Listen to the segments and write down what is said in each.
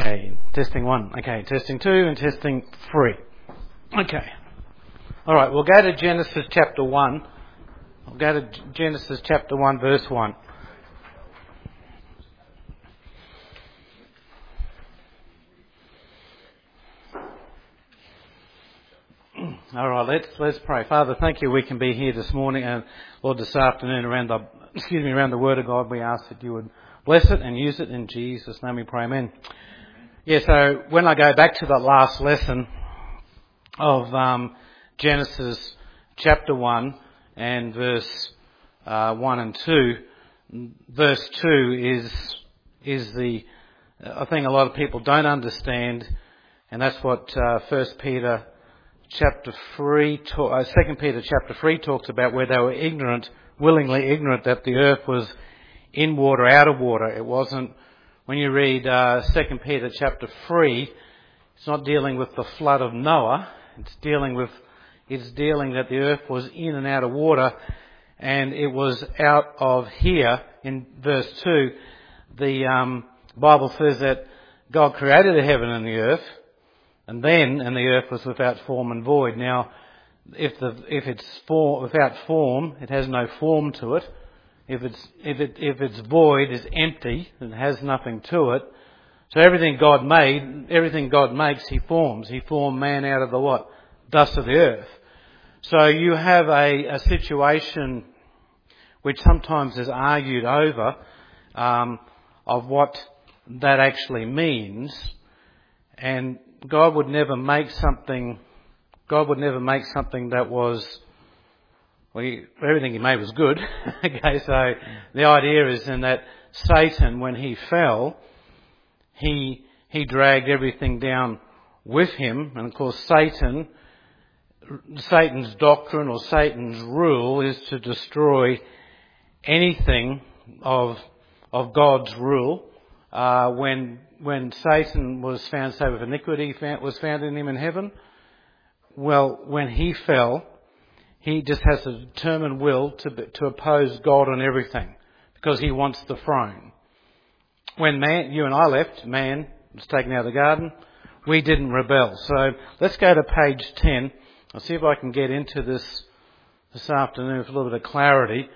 Okay, testing 1. Okay, testing 2 and testing 3. Okay. All right, we'll go to Genesis chapter 1. I'll go to Genesis chapter 1, verse 1. All right, let's pray. Father, thank you we can be here this morning and, Lord, this afternoon around the Word of God. We ask that you would bless it and use it in Jesus' name we pray, amen. Yeah, so when I go back to that last lesson of Genesis chapter 1 and verse 1 and 2, verse 2 is the I think a lot of people don't understand, and that's what 2 Peter chapter 3 talks about, where they were willingly ignorant that the earth was in water, out of water. It wasn't, when you read 2 Peter chapter 3, it's not dealing with the flood of Noah. It's dealing that the earth was in and out of water, and it was out of here. In verse 2, the Bible says that God created the heaven and the earth, and the earth was without form and void. Now, if it's without form, it has no form to it. If it's void, it's empty, it has nothing to it. So everything God makes, He forms. He formed man out of the what? Dust of the earth. So you have a situation which sometimes is argued over of what that actually means, and God would never make something that was, everything He made was good. Okay, so the idea is in that Satan, when he fell, he dragged everything down with him, and of course Satan's doctrine or Satan's rule is to destroy anything of God's rule. When Satan was found saved with iniquity, was found in him in heaven, well, when he fell, he just has a determined will to oppose God on everything, because he wants the throne. When you and I left, man was taken out of the garden, we didn't rebel. So let's go to page 10. I'll see if I can get into this afternoon with a little bit of clarity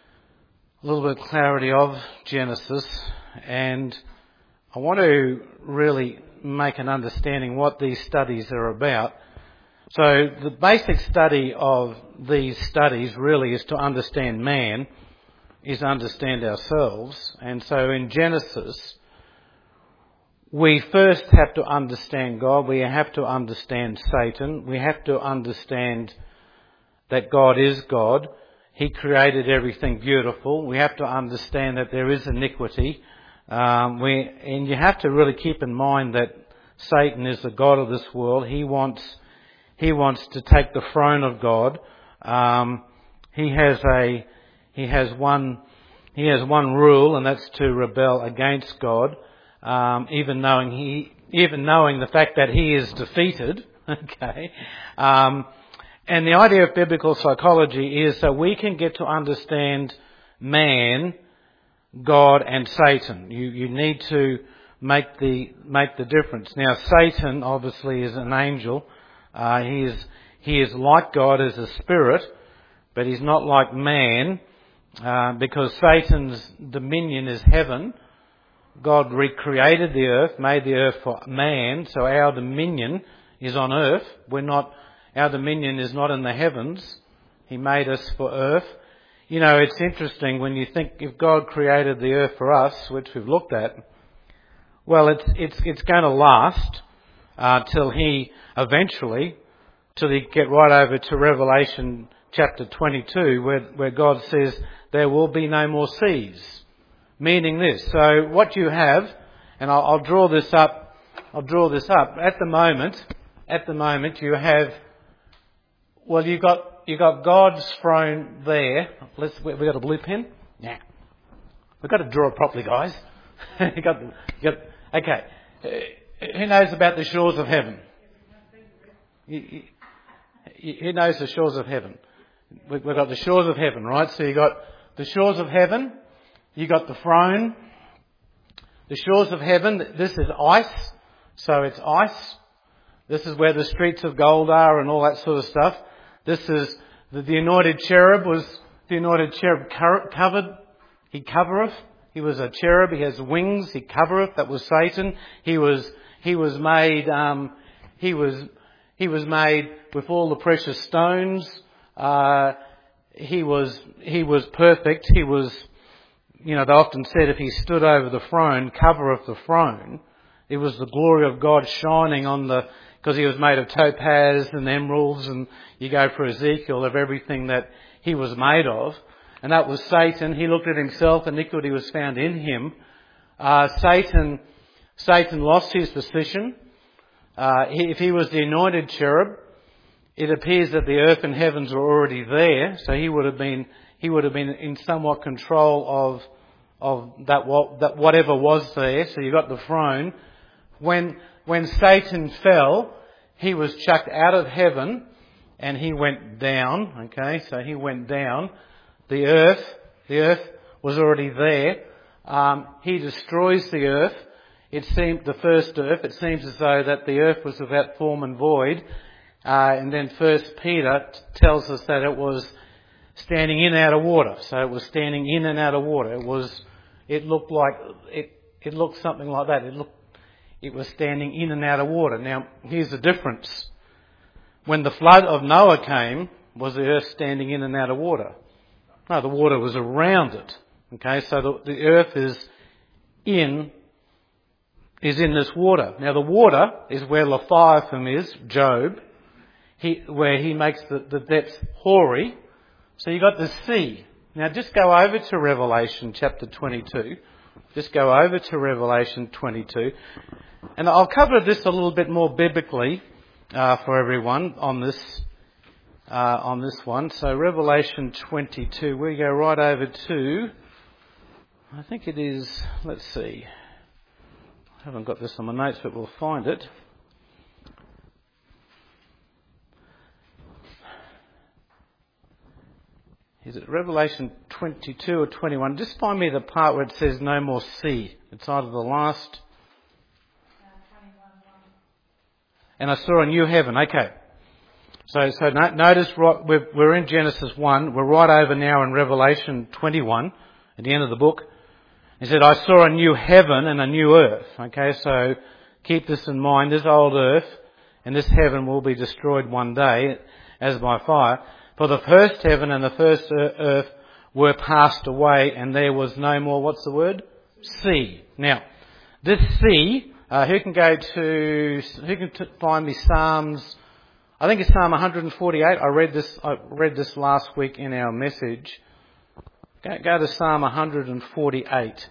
of Genesis, and I want to really make an understanding what these studies are about. So the basic study of these studies really is to understand man, is to understand ourselves. And so in Genesis, we first have to understand God. We have to understand Satan. We have to understand that God is God. He created everything beautiful. We have to understand that there is iniquity. And you have to really keep in mind that Satan is the god of this world. He wants to take the throne of God. He has one rule, and that's to rebel against God, even knowing the fact that he is defeated. Okay, and the idea of biblical psychology is that we can get to understand man, God, and Satan. You need to make the difference. Now, Satan obviously is an angel. He is like God as a spirit, but he's not like man, because Satan's dominion is heaven. God recreated the earth, made the earth for man, so our dominion is on earth. Our dominion is not in the heavens. He made us for earth. You know, it's interesting when you think, if God created the earth for us, which we've looked at, well, it's going to last till He get right over to Revelation chapter 22, where God says there will be no more seas. Meaning this. So what you have, and I'll draw this up. At the moment you have, well, you got God's throne there. We got a blue pen? Yeah. We've got to draw it properly, guys. Okay. Who knows about the shores of heaven? Who knows the shores of heaven? We've got the shores of heaven, right? So you got the shores of heaven. You got the throne. The shores of heaven. This is ice. So it's ice. This is where the streets of gold are and all that sort of stuff. This is the anointed cherub covered. He covereth. He was a cherub. He has wings. He covereth. That was Satan. He was made with all the precious stones. He was perfect. He was, they often said if he stood over the throne, covereth the throne, it was the glory of God shining because he was made of topaz and emeralds, and you go for Ezekiel of everything that he was made of. And that was Satan. He looked at himself, iniquity was found in him. Satan lost his position. If he was the anointed cherub, it appears that the earth and heavens were already there, so he would have been in somewhat control of that whatever was there. So you got the throne. When Satan fell, he was chucked out of heaven and he went down. Okay, so he went down. The earth was already there. He destroys the earth. The first earth. It seems as though that the earth was without form and void. And then 1 Peter tells us that it was standing in and out of water. So it was standing in and out of water. It looked something like that. It was standing in and out of water. Now, here's the difference. When the flood of Noah came, was the earth standing in and out of water? No, the water was around it. Okay, so the earth is in this water. Now, the water is where Leviathan is, Job, where he makes the depths hoary. So you got the sea. Now, just go over to Revelation chapter 22. Just go over to Revelation 22. And I'll cover this a little bit more biblically for everyone on this one. So Revelation 22, we go right over to, I think it is, let's see, I haven't got this on my notes, but we'll find it. Is it Revelation 22 or 21? Just find me the part where it says no more sea. It's either the last. 21. And I saw a new heaven. Okay. So notice we're in Genesis 1. We're right over now in Revelation 21 at the end of the book. He said, I saw a new heaven and a new earth. Okay, so keep this in mind. This old earth and this heaven will be destroyed one day as by fire. For the first heaven and the first earth were passed away, and there was no more, what's the word? Sea. Now, this sea, who can find me Psalms? I think it's Psalm 148. I read this last week in our message. Go to Psalm 148.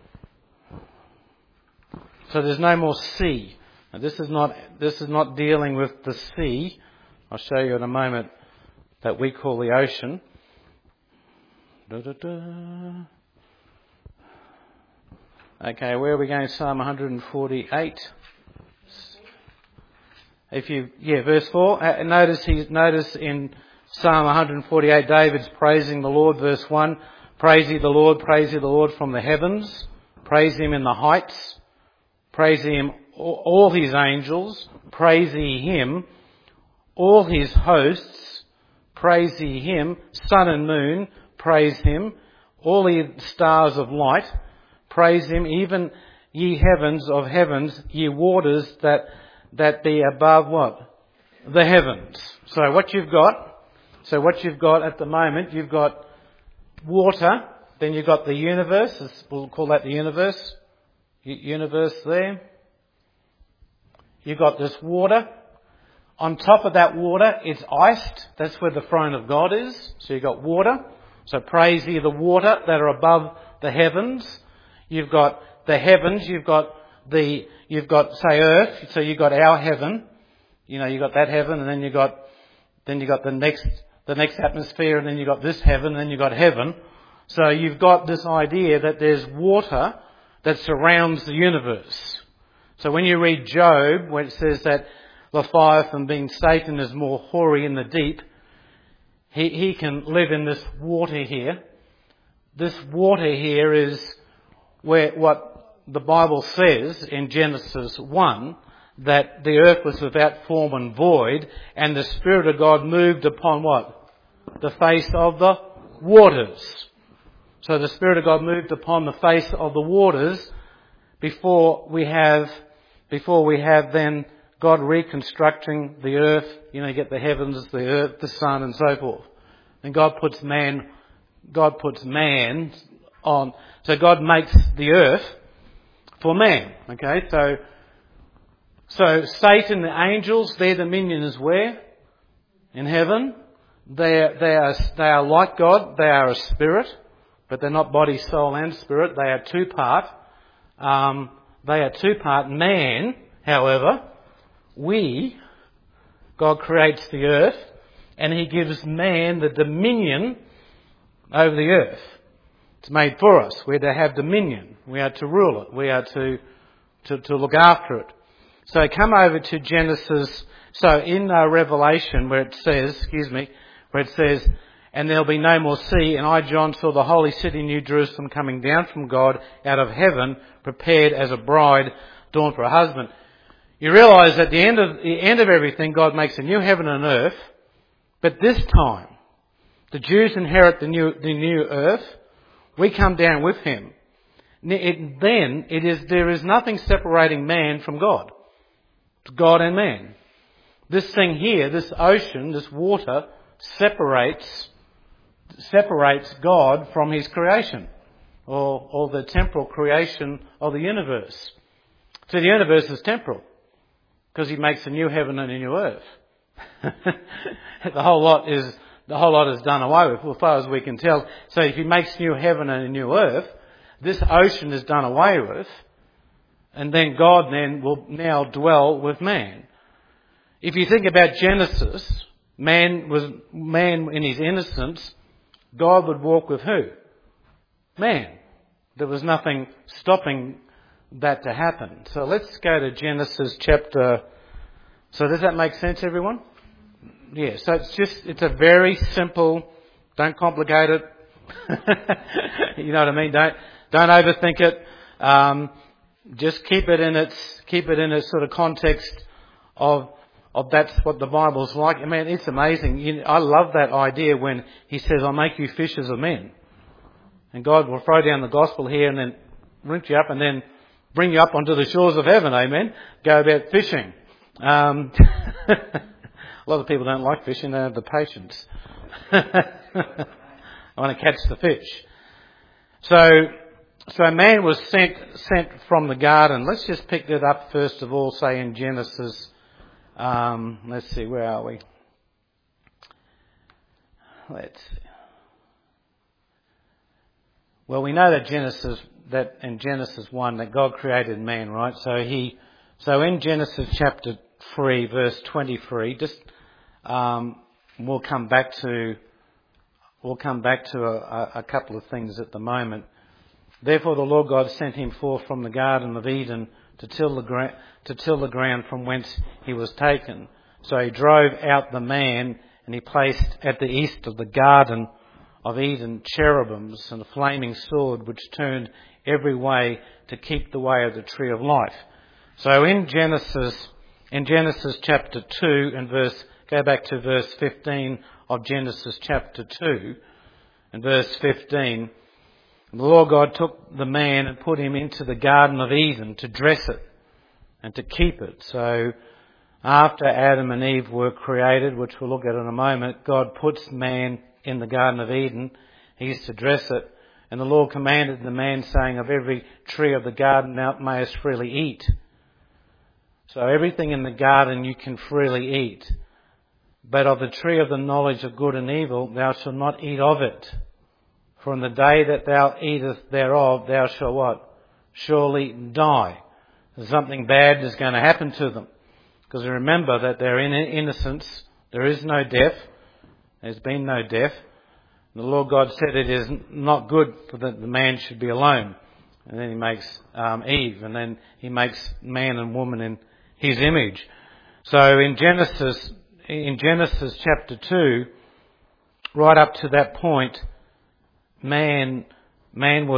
So there's no more sea. Now, this is not dealing with the sea. I'll show you in a moment. That we call the ocean. Okay, where are we going? Psalm 148. Verse 4. Notice in Psalm 148, David's praising the Lord. Verse 1. Praise ye the Lord from the heavens. Praise him in the heights. Praise him all his angels. Praise ye him all his hosts. Praise ye him, sun and moon, praise him, all ye stars of light, praise him, even ye heavens of heavens, ye waters that be above what? The heavens. So what you've got at the moment, you've got water, then you've got the universe, we'll call that the universe there. You've got this water. On top of that water, it's iced. That's where the throne of God is. So you've got water. So praise ye the water that are above the heavens. You've got the heavens. You've got say earth. So you've got our heaven. You've got that heaven, and then you've got the next atmosphere, and then you've got this heaven, and then you've got heaven. So you've got this idea that there's water that surrounds the universe. So when you read Job, where it says that Leviathan, being Satan, is more hoary in the deep, he can live in this water here. This water here is where what the Bible says in Genesis 1, that the earth was without form and void, and the Spirit of God moved upon what? The face of the waters. So the Spirit of God moved upon the face of the waters before we have then God reconstructing the earth. You get the heavens, the earth, the sun, and so forth. And God puts man on. So God makes the earth for man. Okay, so Satan, the angels, their dominion is where? In heaven. They are like God. They are a spirit, but they're not body, soul, and spirit. They are two-part. Man, however, God creates the earth, and He gives man the dominion over the earth. It's made for us. We're to have dominion. We are to rule it. We are to look after it. So come over to Genesis. So in Revelation, where it says, and there'll be no more sea, and I, John, saw the holy city, New Jerusalem, coming down from God out of heaven, prepared as a bride adorned for a husband. You realise at the end of everything, God makes a new heaven and earth, but this time, the Jews inherit the new earth. We come down with Him. There is nothing separating man from God. It's God and man. This thing here, this ocean, this water, separates God from His creation, or the temporal creation of the universe. So the universe is temporal, because He makes a new heaven and a new earth. The whole lot is done away with, as far as we can tell. So if He makes new heaven and a new earth, this ocean is done away with, and then God will now dwell with man. If you think about Genesis, man in his innocence, God would walk with who? Man. There was nothing stopping that to happen. So let's go to Genesis chapter. So does that make sense, everyone? Yeah. So it's a very simple. Don't complicate it. You know what I mean? Don't overthink it. Just keep it in its sort of context of that's what the Bible's like. I mean, it's amazing. I love that idea when He says, "I'll make you fishers of men," and God will throw down the gospel here and then rinse you up and then bring you up onto the shores of heaven. Amen. Go about fishing. A lot of people don't like fishing; they have the patience. I want to catch the fish. So man was sent from the garden. Let's just pick that up first of all, say in Genesis. Let's see, where are we? Let's see. Well, we know that in Genesis 1 that God created man, right? So in Genesis chapter 3, verse 23, we'll come back to a couple of things at the moment. Therefore the Lord God sent him forth from the Garden of Eden to till the ground from whence he was taken. So he drove out the man, and he placed at the east of the Garden of Eden cherubims and a flaming sword which turned every way to keep the way of the tree of life. So in Genesis chapter 2 and go back to verse 15 of Genesis chapter 2 and verse 15. The Lord God took the man and put him into the Garden of Eden to dress it and to keep it. So after Adam and Eve were created, which we'll look at in a moment, God puts man in the Garden of Eden. He's to dress it. And the Lord commanded the man, saying, "Of every tree of the garden thou mayest freely eat." So everything in the garden you can freely eat. But of the tree of the knowledge of good and evil thou shalt not eat of it. For in the day that thou eatest thereof, thou shalt what? Surely die. Something bad is going to happen to them. Because remember that they're in innocence. There is no death. There's been no death. The Lord God said it is not good that the man should be alone. And then He makes Eve, and then He makes man and woman in His image. So in Genesis chapter 2, right up to that point, man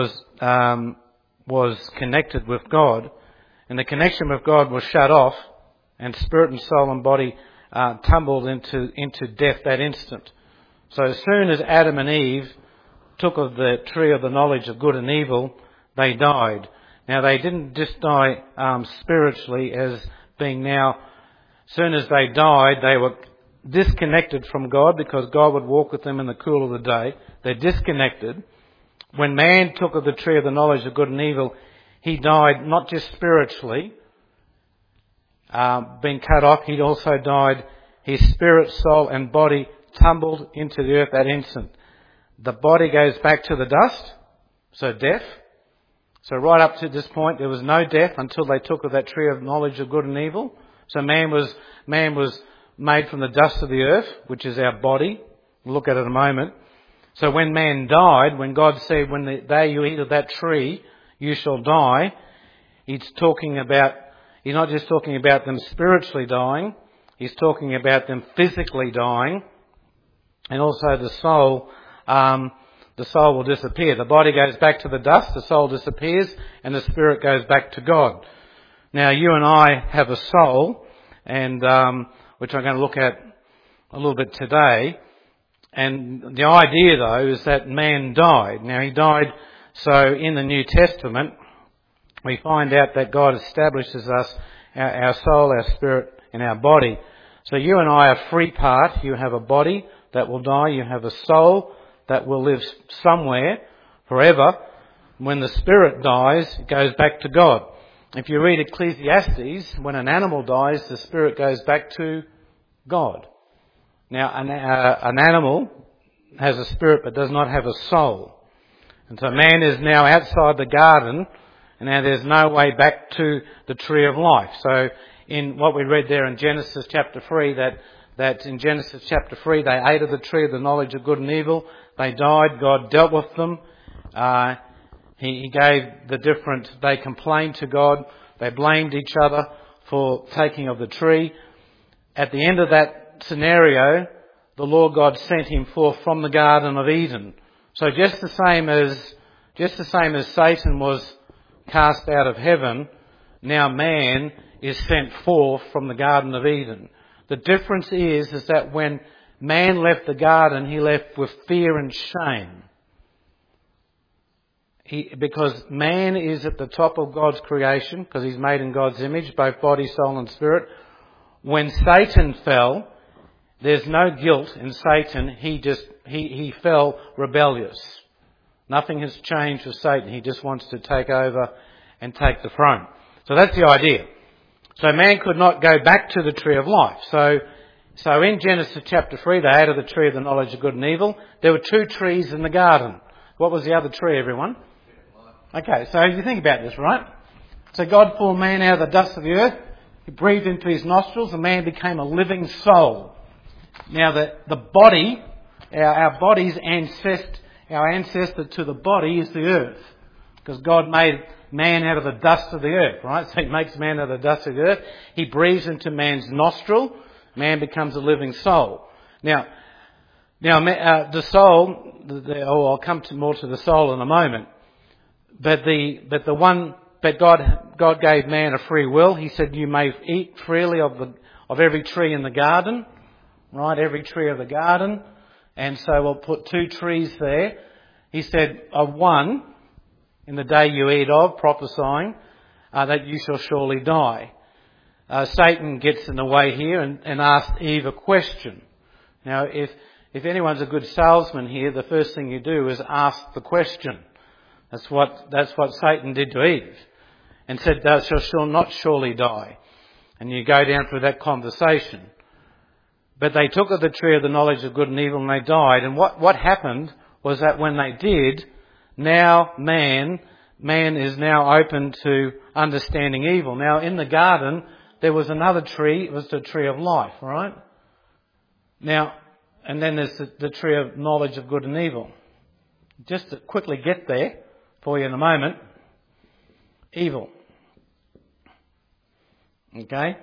was connected with God, and the connection with God was shut off and spirit and soul and body tumbled into death that instant. So as soon as Adam and Eve took of the tree of the knowledge of good and evil, they died. Now they didn't just die spiritually as being now, as soon as they died, they were disconnected from God because God would walk with them in the cool of the day. They're disconnected. When man took of the tree of the knowledge of good and evil, he died not just spiritually, being cut off, he also died, his spirit, soul and body tumbled into the earth that instant. The body goes back to the dust, so death. So right up to this point there was no death until they took of that tree of knowledge of good and evil. So man was made from the dust of the earth, which is our body. We'll look at it in a moment. So when man died, when God said, when the day you eat of that tree, you shall die, he's not just talking about them spiritually dying, he's talking about them physically dying, and also the soul will disappear. The body goes back to the dust, the soul disappears, and the spirit goes back to God. Now you and I have a soul, and which I'm going to look at a little bit today. And the idea, though, is that man died. Now, he died, so in the New Testament, we find out that God establishes us, our soul, our spirit, and our body. So you and I are free part. You have a body that will die. You have a soul that will live somewhere forever. When the spirit dies, it goes back to God. If you read Ecclesiastes, when an animal dies, the spirit goes back to God. Now, an animal has a spirit but does not have a soul. And so man is now outside the garden, and now there's no way back to the tree of life. So in what we read there in Genesis chapter 3, that in Genesis chapter 3 they ate of the tree of the knowledge of good and evil, they died, God dealt with them, He gave they complained to God, they blamed each other for taking of the tree. At the end of that scenario, the Lord God sent him forth from the Garden of Eden. So just the same as Satan was cast out of heaven, now man is sent forth from the Garden of Eden. The difference is that when man left the garden, he left with fear and shame. Because man is at the top of God's creation, because he's made in God's image, both body, soul and spirit. When Satan fell, there's no guilt in Satan. He fell rebellious. Nothing has changed with Satan. He just wants to take over and take the throne. So that's the idea. So man could not go back to the tree of life. So in Genesis chapter 3, they ate of the tree of the knowledge of good and evil. There were two trees in the garden. What was the other tree, everyone? Okay, so you think about this, right? So God formed man out of the dust of the earth. He breathed into his nostrils, and man became a living soul. Now the body, our body's ancestor to the body is the earth. Because God made man out of the dust of the earth, right? So he makes man out of the dust of the earth. He breathes into man's nostril. Man becomes a living soul. Now the soul, I'll come more to the soul in a moment. But God gave man a free will. He said, you may eat freely of every tree in the garden. Right, every tree of the garden. And so we'll put two trees there. He said, of one, in the day you eat of, prophesying, that you shall surely die. Satan gets in the way here and asks Eve a question. Now, if anyone's a good salesman here, the first thing you do is ask the question. That's what Satan did to Eve. And said, thou shalt not surely die. And you go down through that conversation. But they took of the tree of the knowledge of good and evil and they died. And what happened was that when they did, now man is now open to understanding evil. Now in the garden, there was another tree. It was the tree of life, right? Now, and then there's the tree of knowledge of good and evil. Just to quickly get there for you in a moment. Evil. Okay?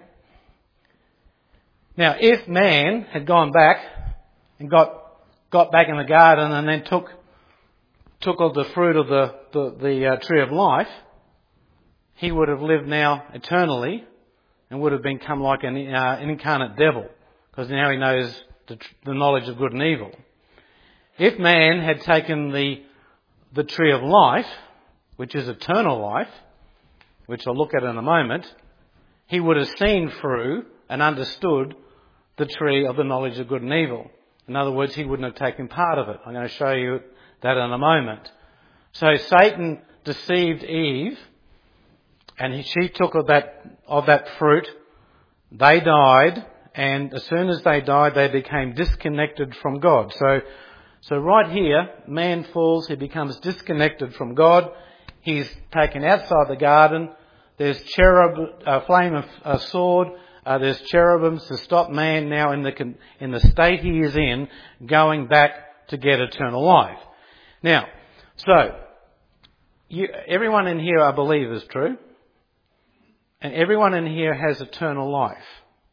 Now, if man had gone back and got back in the garden and then took of the fruit of the tree of life, he would have lived now eternally and would have become like an incarnate devil, because now he knows the knowledge of good and evil. If man had taken the tree of life, which is eternal life, which I'll look at in a moment, he would have seen through and understood the tree of the knowledge of good and evil. In other words, he wouldn't have taken part of it. I'm going to show you that in a moment. So Satan deceived Eve, and she took of that fruit. They died, and as soon as they died, they became disconnected from God. So right here, man falls, he becomes disconnected from God. He's taken outside the garden. There's a flame of a sword. There's cherubims to stop man now in the state he is in, going back to get eternal life. Now, so everyone in here, I believe, is true, and everyone in here has eternal life.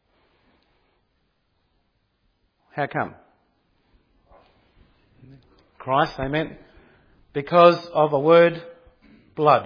How come? Christ, amen. Because of a word, blood.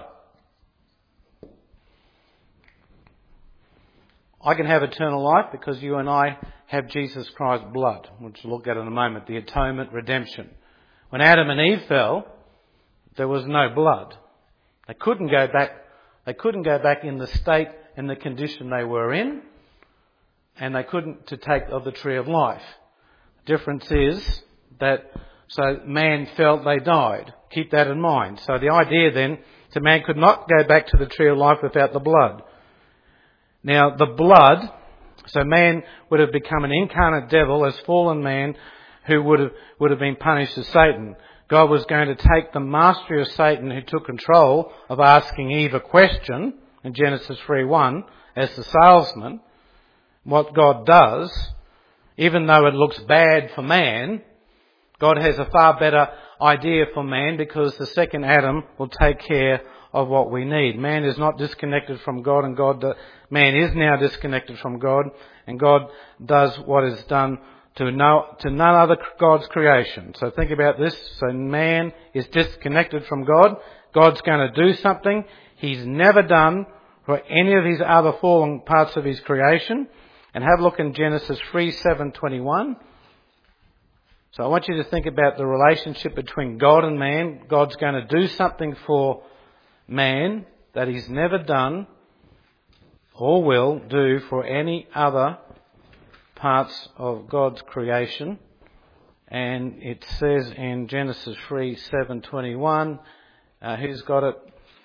I can have eternal life because you and I have Jesus Christ's blood, which we'll look at in a moment, the atonement, redemption. When Adam and Eve fell, there was no blood. They couldn't go back in the state and the condition they were in, and they couldn't to take of the tree of life. The difference is that so man fell, they died. Keep that in mind. So the idea then, so man could not go back to the tree of life without the blood. Now the blood, so man would have become an incarnate devil as fallen man who would have been punished as Satan. God was going to take the mastery of Satan, who took control of asking Eve a question in Genesis 3:1 as the salesman. What God does, even though it looks bad for man, God has a far better idea for man, because the second Adam will take care of what we need. Man is not disconnected from God, and man is now disconnected from God, and God does what is done to none other God's creation. So think about this. So man is disconnected from God. God's going to do something he's never done for any of his other fallen parts of his creation. And have a look in Genesis 3:7-21. So I want you to think about the relationship between God and man. God's going to do something for man that he's never done or will do for any other parts of God's creation. And it says in Genesis 3:7-21, who's got it?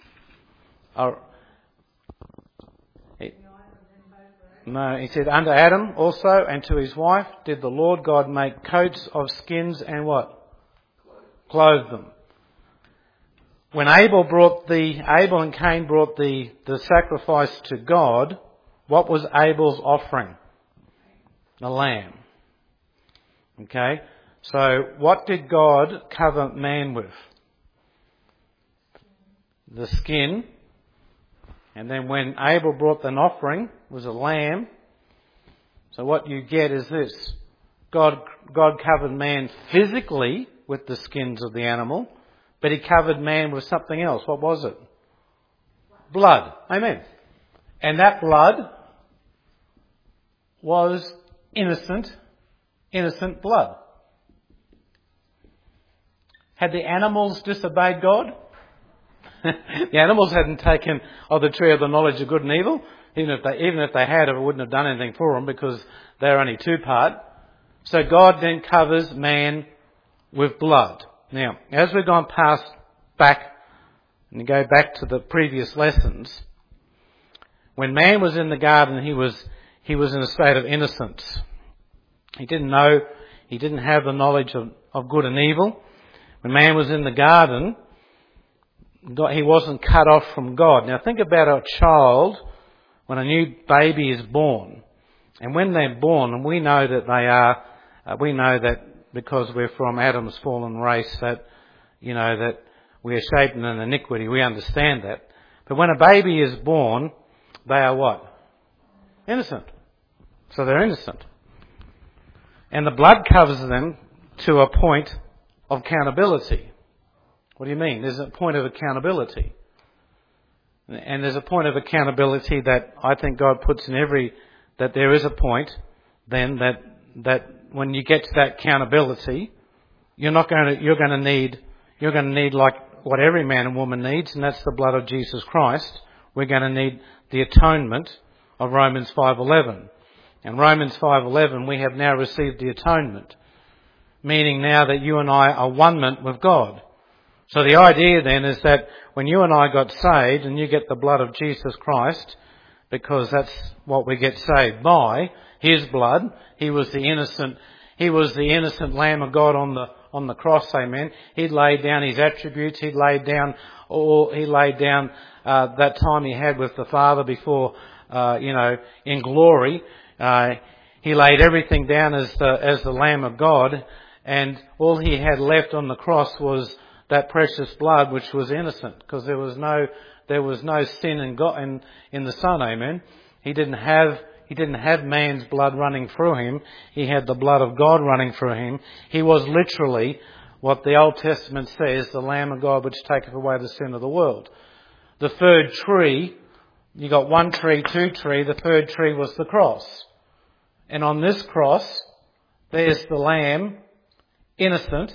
No, he said, unto Adam also and to his wife did the Lord God make coats of skins and what? Clothe them. When Abel and Cain brought the sacrifice to God, what was Abel's offering? A lamb. Okay? So what did God cover man with? The skin. And then when Abel brought an offering, it was a lamb. So what you get is this. God covered man physically with the skins of the animal, but he covered man with something else. What was it? Blood. Amen. And that blood was innocent blood. Had the animals disobeyed God? The animals hadn't taken of the tree of the knowledge of good and evil. Even if they had, it wouldn't have done anything for them, because they're only two-part. So God then covers man with blood. Now, as we've gone back and go back to the previous lessons, when man was in the garden, he was in a state of innocence. He didn't have the knowledge of good and evil. When man was in the garden, he wasn't cut off from God. Now think about a child when a new baby is born. And when they're born, and we know that because we're from Adam's fallen race, that we are shaped in an iniquity. We understand that. But when a baby is born, they are what? Innocent. So they're innocent. And the blood covers them to a point of accountability. What do you mean? There's a point of accountability. And there's a point of accountability that I think God puts in that there is a point then that when you get to that accountability, you're going to need like what every man and woman needs, and that's the blood of Jesus Christ. We're going to need the atonement of Romans 5:11. And Romans 5:11, we have now received the atonement, meaning now that you and I are one with God. So the idea then is that when you and I got saved and you get the blood of Jesus Christ, because that's what we get saved by, His blood, He was the innocent Lamb of God on the cross, amen. He laid down His attributes, He laid down that time He had with the Father before, in glory. He laid everything down as the Lamb of God, and all He had left on the cross was that precious blood, which was innocent, because there was no sin in God, in the Son, amen. He didn't have man's blood running through Him. He had the blood of God running through Him. He was literally what the Old Testament says, the Lamb of God which taketh away the sin of the world. The third tree, you got one tree, two tree, the third tree was the cross. And on this cross, there's the Lamb, innocent,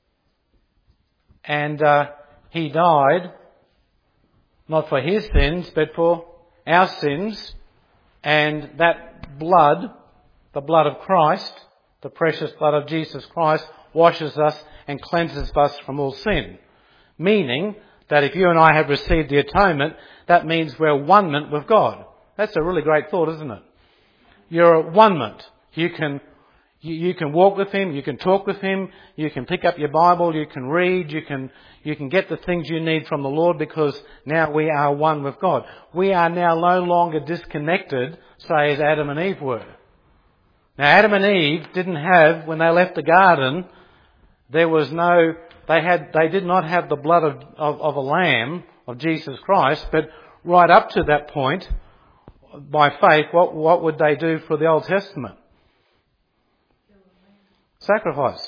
and He died, not for His sins, but for our sins. And that blood, the blood of Christ, the precious blood of Jesus Christ, washes us and cleanses us from all sin. Meaning that if you and I have received the atonement, that means we're one with God. That's a really great thought, isn't it? You're at one. You can walk with Him, you can talk with Him, you can pick up your Bible, you can read, you can get the things you need from the Lord, because now we are one with God. We are now no longer disconnected, say as Adam and Eve were. Now Adam and Eve didn't have, when they left the garden, they did not have the blood of a lamb, of Jesus Christ, but right up to that point, by faith, what would they do for the Old Testament? Sacrifice.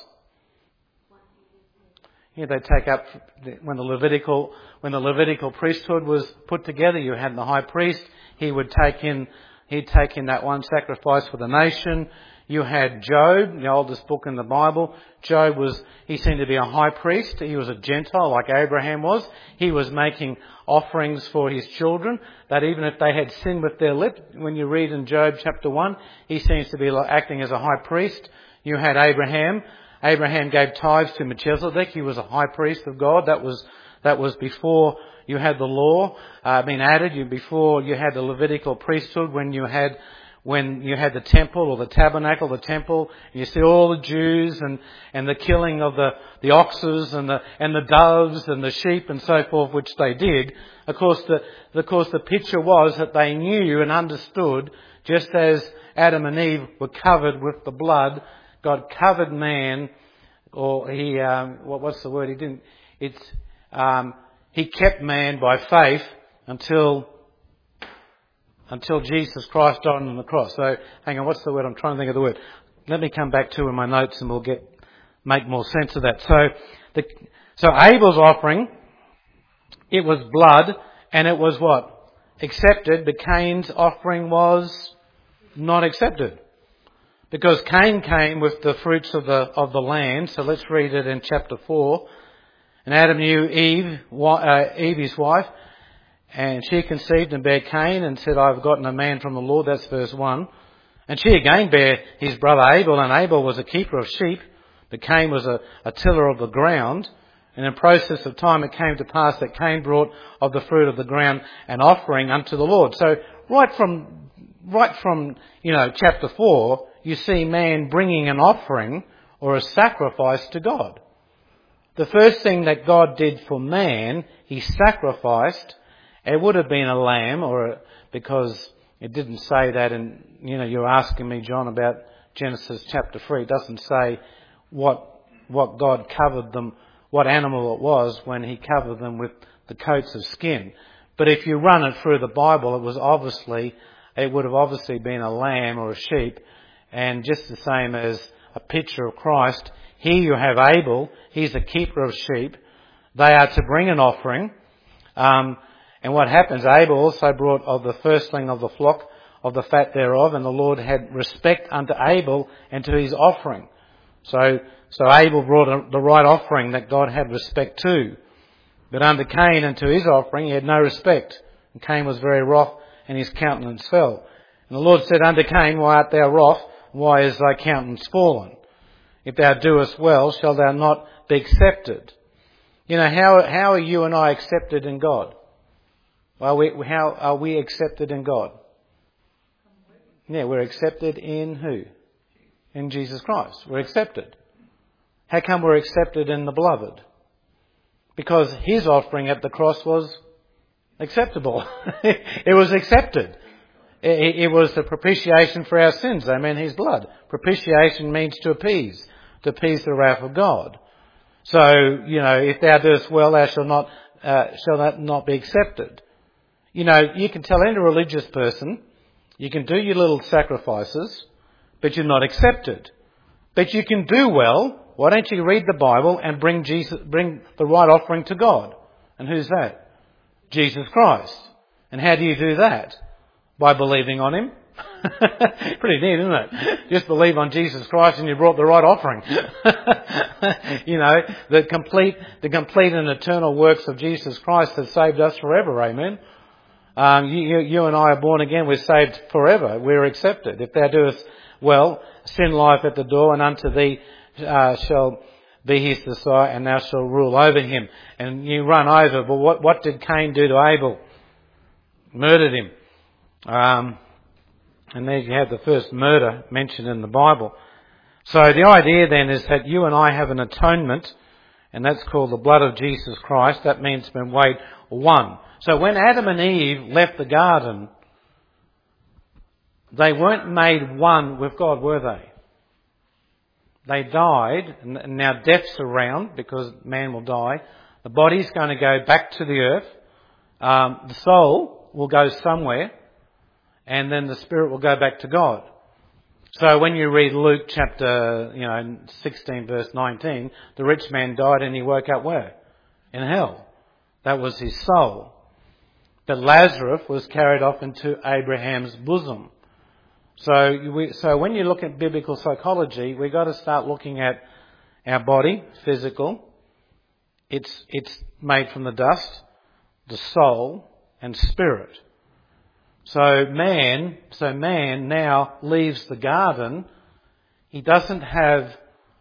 Yeah, they take up when the Levitical priesthood was put together. You had the high priest. He'd take in that one sacrifice for the nation. You had Job, the oldest book in the Bible. He seemed to be a high priest. He was a Gentile like Abraham was. He was making offerings for his children, that even if they had sinned with their lip, when you read in Job chapter 1, he seems to be acting as a high priest. You had Abraham. Abraham gave tithes to Melchizedek. He was a high priest of God. That was before you had the law being added. Before you had the Levitical priesthood, when you had the temple or the tabernacle, the temple. And you see all the Jews and the killing of the oxes and the doves and the sheep and so forth, which they did. Of course, the picture was that they knew and understood, just as Adam and Eve were covered with the blood. God covered man, or He kept man by faith until Jesus Christ died on the cross. So, hang on, what's the word? I'm trying to think of the word. Let me come back to in my notes and we'll make more sense of that. So Abel's offering, it was blood, and it was what? Accepted, but Cain's offering was not accepted. Because Cain came with the fruits of the land. So let's read it in chapter 4. And Adam knew Eve his wife, and she conceived and bare Cain and said, I've gotten a man from the Lord. That's verse 1. And she again bare his brother Abel, and Abel was a keeper of sheep, but Cain was a tiller of the ground. And in process of time it came to pass that Cain brought of the fruit of the ground an offering unto the Lord. So right from chapter 4, you see man bringing an offering or a sacrifice to God. The first thing that God did for man, He sacrificed. It would have been a lamb, because it didn't say that. And you're asking me, John, about Genesis chapter 3. It doesn't say what God covered them, what animal it was when He covered them with the coats of skin. But if you run it through the Bible, it would have obviously been a lamb or a sheep. And just the same as a picture of Christ, here you have Abel. He's a keeper of sheep. They are to bring an offering. And what happens, Abel also brought of the firstling of the flock, of the fat thereof, and the Lord had respect unto Abel and to his offering. So Abel brought the right offering that God had respect to. But unto Cain and to his offering he had no respect. And Cain was very wroth, and his countenance fell. And the Lord said unto Cain, Why art thou wroth? Why is thy countenance fallen? If thou doest well, shall thou not be accepted? You know, how are you and I accepted in God? How are we accepted in God? Yeah, we're accepted in who? In Jesus Christ. We're accepted. How come we're accepted in the Beloved? Because his offering at the cross was acceptable. It was accepted. It was the propitiation for our sins. Amen. His blood. Propitiation means to appease the wrath of God. So, you know, if thou doest well, thou shall that not be accepted. You know, you can tell any religious person, you can do your little sacrifices, but you're not accepted. But you can do well. Why don't you read the Bible and bring the right offering to God? And who's that? Jesus Christ. And how do you do that? By believing on him. Pretty neat, isn't it? Just believe on Jesus Christ and you brought the right offering. You know, the complete and eternal works of Jesus Christ have saved us forever. Amen. You and I are born again. We're saved forever. We're accepted. If thou doest well, sin lieth at the door, and unto thee shall be his desire, and thou shalt rule over him. And you run over. But what did Cain do to Abel? Murdered him. And there you have the first murder mentioned in the Bible. So the idea then is that you and I have an atonement, and that's called the blood of Jesus Christ. That means it's been weighed one. So when Adam and Eve left the garden, they weren't made one with God, were they? They died, and now death's around because man will die. The body's going to go back to the earth. The soul will go somewhere, and then the spirit will go back to God. So when you read Luke chapter 16 verse 19, the rich man died and he woke up where? In hell. That was his soul. But Lazarus was carried off into Abraham's bosom. So when you look at biblical psychology, we've got to start looking at our body, physical. It's made from the dust, the soul, and spirit. So man now leaves the garden. He doesn't have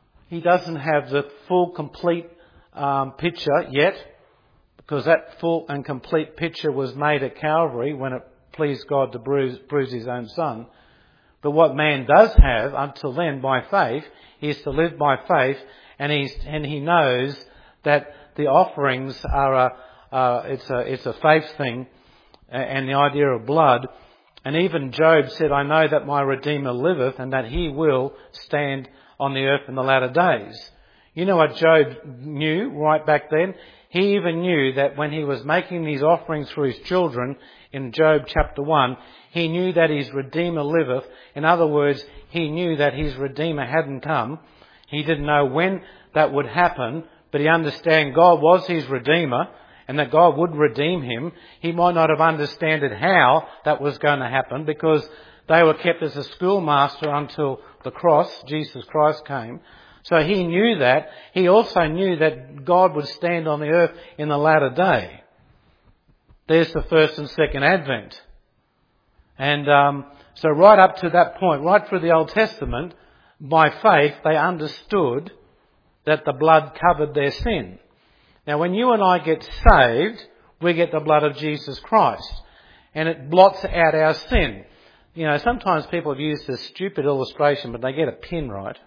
the full, complete picture yet, because that full and complete picture was made at Calvary when it pleased God to bruise his own son. But what man does have until then, by faith, is to live by faith, and he knows that the offerings are it's a faith thing, and the idea of blood. And even Job said, I know that my Redeemer liveth, and that he will stand on the earth in the latter days. You know what Job knew right back then? He even knew that when he was making these offerings for his children in Job chapter 1, he knew that his Redeemer liveth. In other words, he knew that his Redeemer hadn't come. He didn't know when that would happen, but he understood God was his Redeemer and that God would redeem him. He might not have understood how that was going to happen, because they were kept as a schoolmaster until the cross, Jesus Christ came. So he knew that. He also knew that God would stand on the earth in the latter day. There's the first and second advent. And so right up to that point, right through the Old Testament, by faith they understood that the blood covered their sin. Now when you and I get saved, we get the blood of Jesus Christ. And it blots out our sin. You know, sometimes people have used this stupid illustration, but they get a pin right.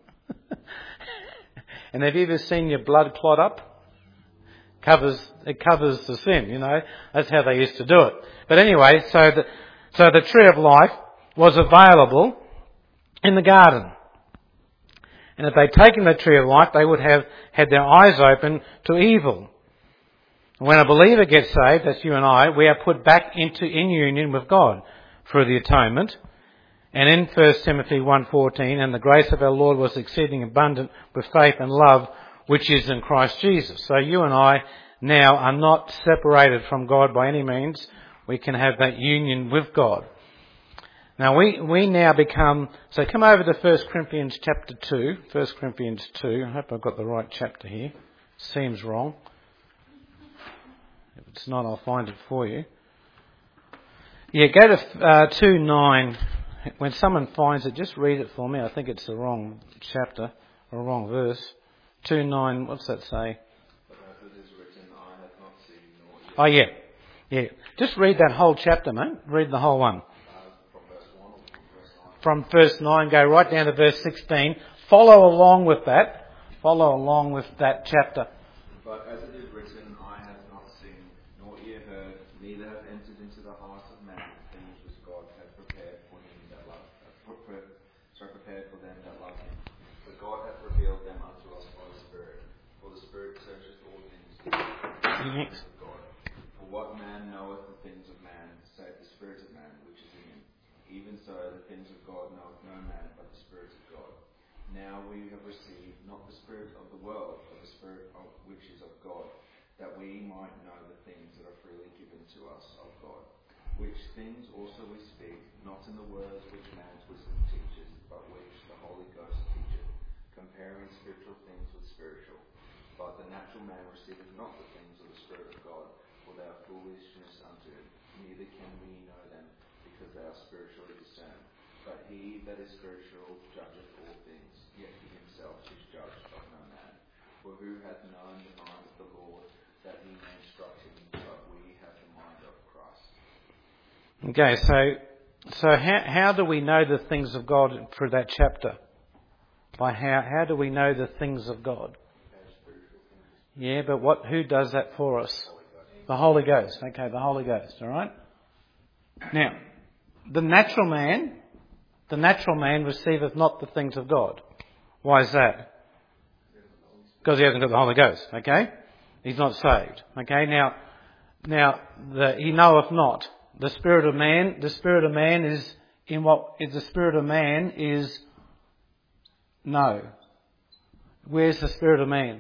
And have you ever seen your blood clot up? It covers the sin, you know. That's how they used to do it. But anyway, so the tree of life was available in the garden. And if they'd taken the tree of life, they would have had their eyes open to evil. When a believer gets saved, that's you and I, we are put back in union with God through the atonement. And in 1 Timothy 1:14, and the grace of our Lord was exceeding abundant with faith and love, which is in Christ Jesus. So you and I now are not separated from God by any means. We can have that union with God. Now we now become, so come over to 1 Corinthians chapter 2, 1 Corinthians 2, I hope I've got the right chapter here, seems wrong. If it's not, I'll find it for you. Yeah, go to 2:9. When someone finds it, just read it for me. I think it's the wrong chapter, or wrong verse. 2:9, what's that say? But as it is written, I have not seen nor ear. Oh yeah, yeah. Just read that whole chapter, mate. Read the whole one. From verse 1 or from verse 9? From verse 9, go right down to verse 16. Follow along with that. Follow along with that chapter. But as it is written, I have not seen nor ear heard, neither have entered into the heart of man the things which God hath prepared for him that love, prepared for them that love him. But God hath revealed them unto us by the Spirit. For the Spirit searcheth all things, the things of God. For what man knoweth the things of man, save the Spirit of man which is in him? Even so, the things of God knoweth no man but the Spirit of God. Now we have received not the spirit of the world, but the Spirit which is of God, that we might know the things that are freely given to us of God. Which things also we speak, not in the words which man's wisdom teaches, but which the Holy Ghost teacheth, comparing spiritual things with spiritual. But the natural man receiveth not the things of the Spirit of God, for they are foolishness unto him, neither can we know them, because they are spiritually discerned. But he that is spiritual judgeth all things, yet he himself is judged of no man. For who hath known the mind of the Lord, that he may instruct him, but we have the mind of Christ. Okay, so how do we know the things of God through that chapter? By how do we know the things of God? Yeah, but who does that for us? The Holy Ghost. Okay, the Holy Ghost, alright? Now, the natural man receiveth not the things of God. Why is that? Because he hasn't got the Holy Ghost, okay? He's not saved. Okay, now he knoweth not. The spirit of man is in what is the spirit of man is no. Where's the spirit of man?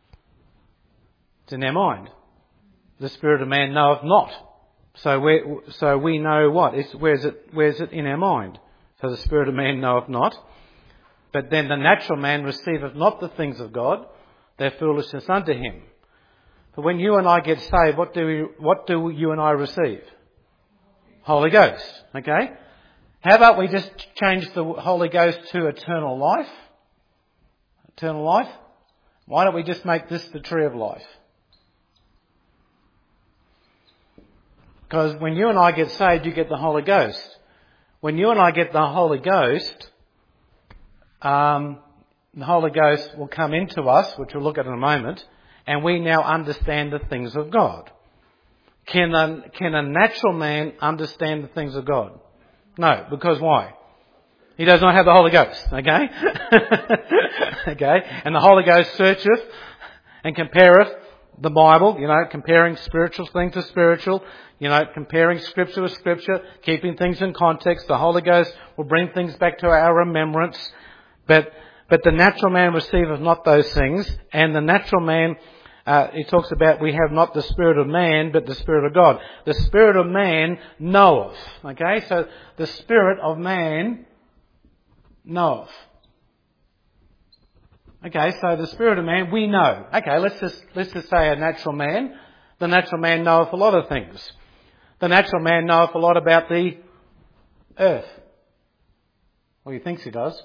It's in their mind. The spirit of man knoweth not. So we know what? Where's it in our mind? So the spirit of man knoweth not. But then the natural man receiveth not the things of God, they're foolishness unto him. But when you and I get saved, what do you and I receive? Holy Ghost. Okay? How about we just change the Holy Ghost to eternal life? Eternal life? Why don't we just make this the tree of life? Because when you and I get saved, you get the Holy Ghost. When you and I get the Holy Ghost, the Holy Ghost will come into us, which we'll look at in a moment, and we now understand the things of God. Can a natural man understand the things of God? No, because why? He does not have the Holy Ghost, okay? Okay, and the Holy Ghost searcheth and compareth the Bible, comparing spiritual things to spiritual, comparing Scripture with Scripture, keeping things in context. The Holy Ghost will bring things back to our remembrance. But the natural man receiveth not those things, and the natural man, he talks about we have not the spirit of man, but the Spirit of God. The spirit of man knoweth. Okay, so the spirit of man knoweth. Okay, so the spirit of man, we know. Okay, let's just say a natural man. The natural man knoweth a lot of things. The natural man knoweth a lot about the earth. Well, he thinks he does.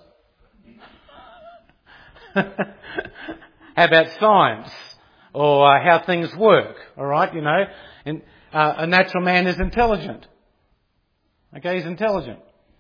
How about science? Or how things work, alright, And a natural man is intelligent. Okay, he's intelligent.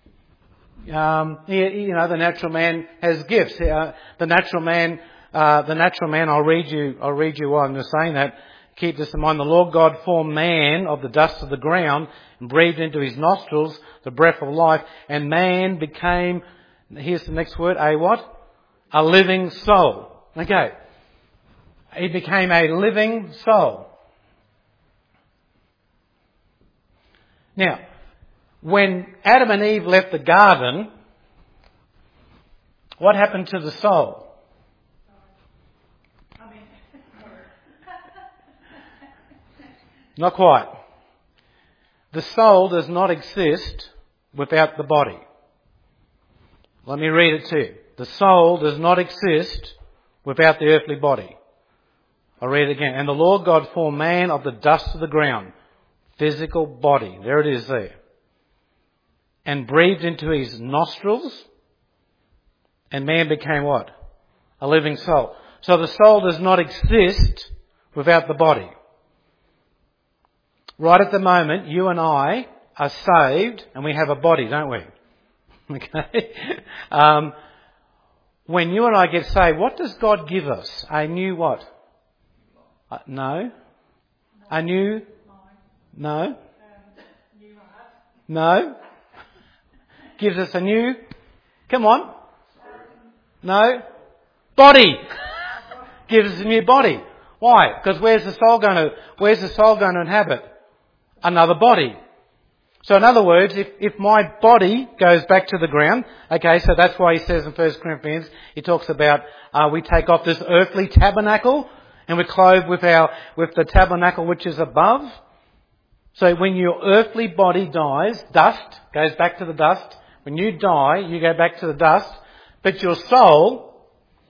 The natural man has gifts. The natural man, I'll read you while I'm just saying that. Keep this in mind. The Lord God formed man of the dust of the ground and breathed into his nostrils the breath of life, and man became, here's the next word, a what? A living soul. Okay. He became a living soul. Now, when Adam and Eve left the garden, what happened to the soul? Not quite. The soul does not exist without the body. Let me read it to you. The soul does not exist without the earthly body. I'll read it again. And the Lord God formed man of the dust of the ground. Physical body. There it is there. And breathed into his nostrils. And man became what? A living soul. So the soul does not exist without the body. Right at the moment, you and I are saved and we have a body, don't we? Okay. When you and I get saved, what does God give us? A new what? No. A new? No. No. Gives us a new? Come on. No. Body. Gives us a new body. Why? Because where's the soul going to inhabit? Another body. So in other words, if my body goes back to the ground, okay, so that's why he says in 1 Corinthians, he talks about we take off this earthly tabernacle and we're clothed with the tabernacle which is above. So when your earthly body dies, dust goes back to the dust. When you die, you go back to the dust. But your soul,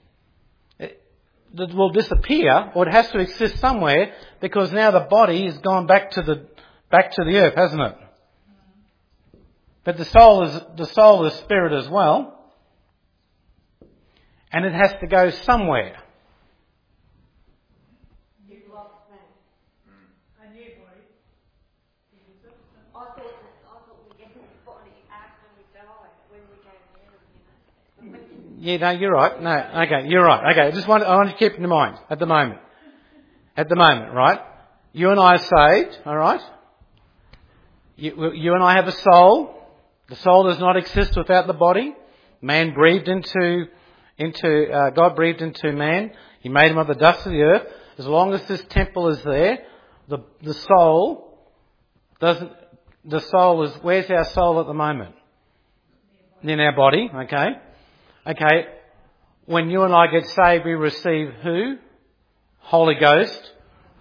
that will disappear, or it has to exist somewhere, because now the body has gone back to the earth, hasn't it? But the soul is spirit as well, and it has to go somewhere. You've lost me. A new body. I thought we get a body after we die, when we go to heaven, Yeah, no, you're right. No, okay, you're right. Okay, I want to keep in mind at the moment. At the moment, right? You and I are saved, all right? You and I have a soul. The soul does not exist without the body. Man breathed God breathed into man. He made him of the dust of the earth. As long as this temple is there, the soul doesn't. The soul is. Where's our soul at the moment? In our body. Okay. Okay. When you and I get saved, we receive who? Holy Ghost.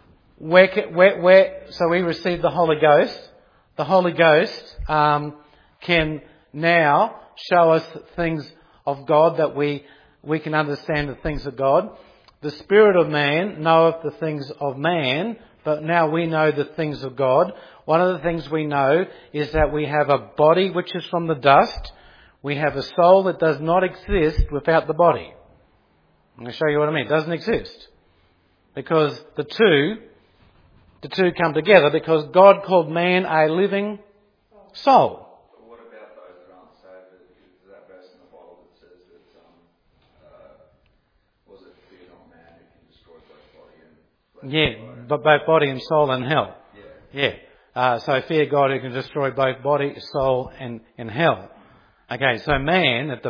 So we receive the Holy Ghost. The Holy Ghost can now show us things of God that we can understand the things of God. The Spirit of man knoweth the things of man, but now we know the things of God. One of the things we know is that we have a body which is from the dust. We have a soul that does not exist without the body. I'm going to show you what I mean. It doesn't exist. Because the two come together, because God called man a living soul. But what about those that aren't saved? Is that verse in the Bible that says that, was it fear not man who can destroy both body and flesh? Yeah, but both body and soul in hell. Yeah. So fear God who can destroy both body, soul and hell. Okay, so the man at the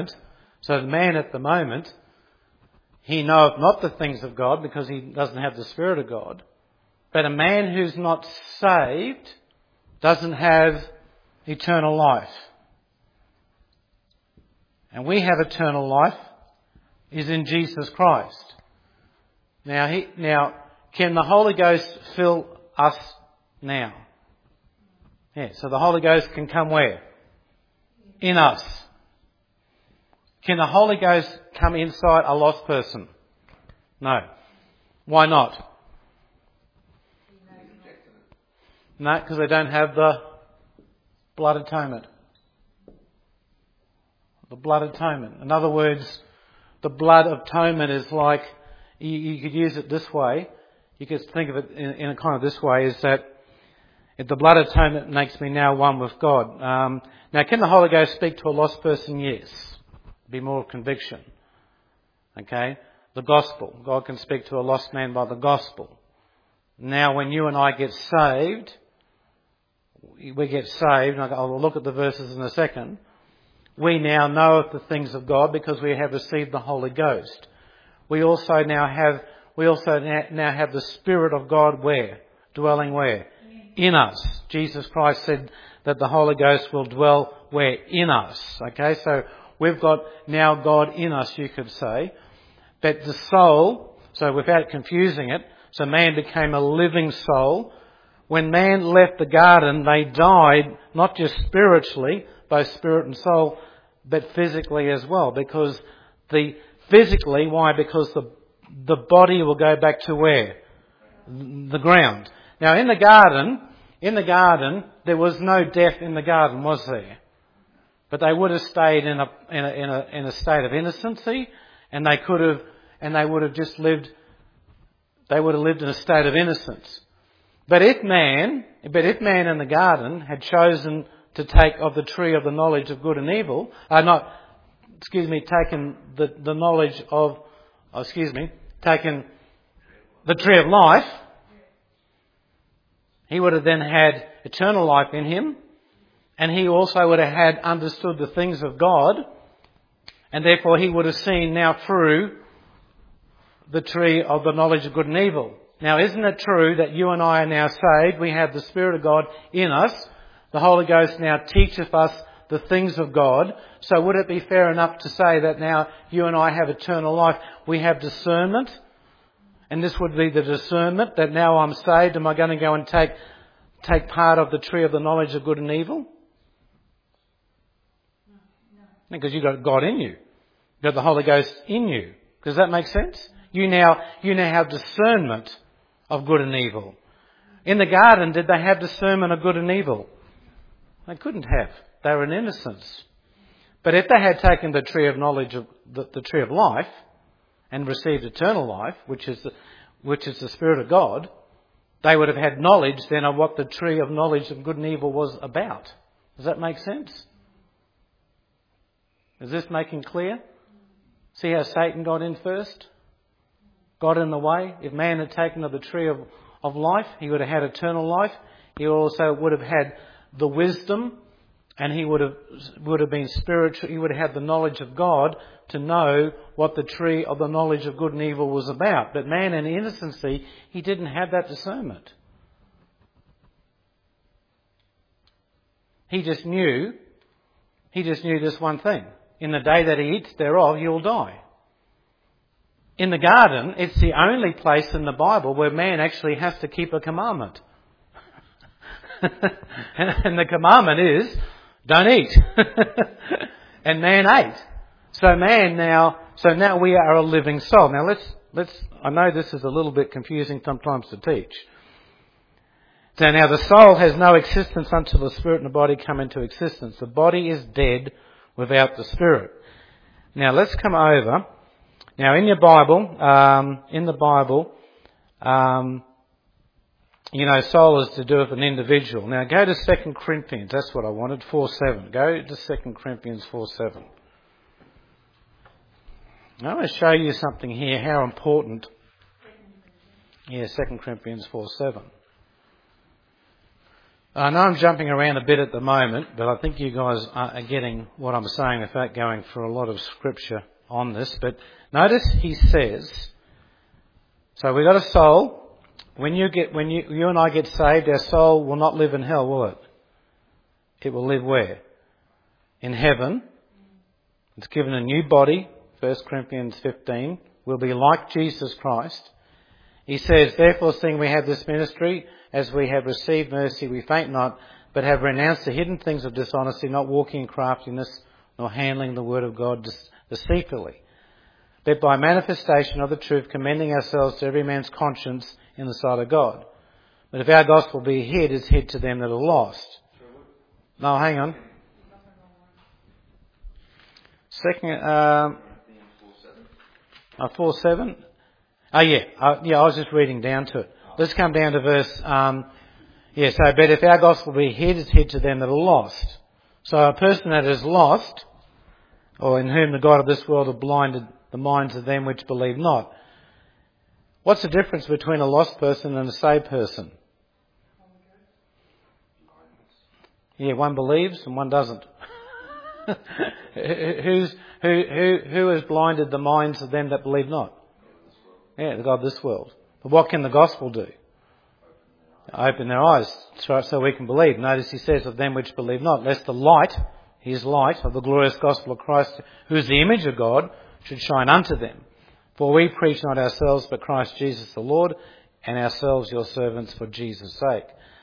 moment, he knoweth not the things of God because he doesn't have the Spirit of God. But a man who's not saved doesn't have eternal life. And we have eternal life is in Jesus Christ. Now, can the Holy Ghost fill us now? Yeah, so the Holy Ghost can come where? In us. Can the Holy Ghost come inside a lost person? No. Why not? No, because they don't have the blood atonement. The blood atonement. In other words, the blood atonement is like, you could use it this way. You could think of it in a kind of this way, is that if the blood atonement makes me now one with God. Now, can the Holy Ghost speak to a lost person? Yes. Be more conviction. Okay? The gospel. God can speak to a lost man by the gospel. Now, when you and I get saved, and I'll look at the verses in a second, we now know the things of God because we have received the Holy Ghost. We also now have the Spirit of God where? Dwelling where? In us. Jesus Christ said that the Holy Ghost will dwell where? In us. Okay, so we've got now God in us, you could say. But the soul, so without confusing it, so man became a living soul. when man left the garden, they died, not just spiritually, both spirit and soul, but physically as well. Because why? Because the body will go back to where? The ground. Now in the garden, there was no death in the garden, was there? But they would have stayed in a state of innocency, and they would have lived in a state of innocence. But if man in the garden had chosen to take of the tree of the knowledge of good and evil, taken the knowledge of, taken the tree of life, he would have then had eternal life in him, and he also would have had understood the things of God, and therefore he would have seen now through the tree of the knowledge of good and evil. Now, isn't it true that you and I are now saved? We have the Spirit of God in us. The Holy Ghost now teacheth us the things of God. So would it be fair enough to say that now you and I have eternal life? We have discernment. And this would be the discernment that now I'm saved. Am I going to go and take part of the tree of the knowledge of good and evil? No. Because you've got God in you. You've got the Holy Ghost in you. Does that make sense? You now have discernment of good and evil. In the garden, did they have discernment of good and evil? They couldn't have. They were in innocence. But if they had taken the tree of knowledge of the tree of life and received eternal life, which is the Spirit of God, they would have had knowledge then of what the tree of knowledge of good and evil was about. Does that make sense? Is this making clear? See how Satan got in first? Got in the way. If man had taken of the tree of life, he would have had eternal life. He also would have had the wisdom, and he would have been spiritual. He would have had the knowledge of God to know what the tree of the knowledge of good and evil was about. But man in innocency, he didn't have that discernment. He just knew this one thing. In the day that he eats thereof, he will die. In the garden, it's the only place in the Bible where man actually has to keep a commandment. And the commandment is, don't eat. And man ate. So now we are a living soul. Now I know this is a little bit confusing sometimes to teach. So now the soul has no existence until the spirit and the body come into existence. The body is dead without the spirit. Now let's come over. Now in your Bible, soul is to do with an individual. Now go to 2 Corinthians, that's what I wanted, 4:7. Go to 2 Corinthians 4:7. I want to show you something here, how important. 2 Corinthians 4:7. I know I'm jumping around a bit at the moment, but I think you guys are getting what I'm saying without going for a lot of scripture on this. But notice he says, so we've got a soul. When you and I get saved, our soul will not live in hell, will it? It will live where? In heaven. It's given a new body. 1 Corinthians 15. We'll be like Jesus Christ. He says, therefore, seeing we have this ministry, as we have received mercy, we faint not, but have renounced the hidden things of dishonesty, not walking in craftiness, nor handling the word of God deceitfully, but by manifestation of the truth, commending ourselves to every man's conscience in the sight of God. But if our gospel be hid, it's hid to them that are lost. No, hang on. 4:7. I was just reading down to it. Let's come down to verse, but if our gospel be hid, it's hid to them that are lost. So a person that is lost, or in whom the God of this world have blinded the minds of them which believe not. What's the difference between a lost person and a saved person? Yeah, one believes and one doesn't. Who has blinded the minds of them that believe not? Yeah, the God of this world. But what can the gospel do? Open their eyes so we can believe. Notice he says, of them which believe not, lest the light, his light, of the glorious gospel of Christ, who is the image of God, should shine unto them. For we preach not ourselves, but Christ Jesus the Lord, and ourselves your servants for Jesus' sake.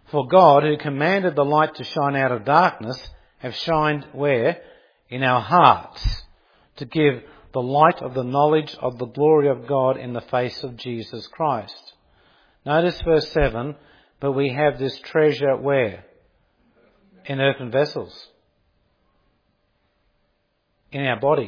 For God, who commanded the light to shine out of darkness, have shined where? In our hearts, to give the light of the knowledge of the glory of God in the face of Jesus Christ. Notice verse 7, but we have this treasure where? In earthen vessels. In our body.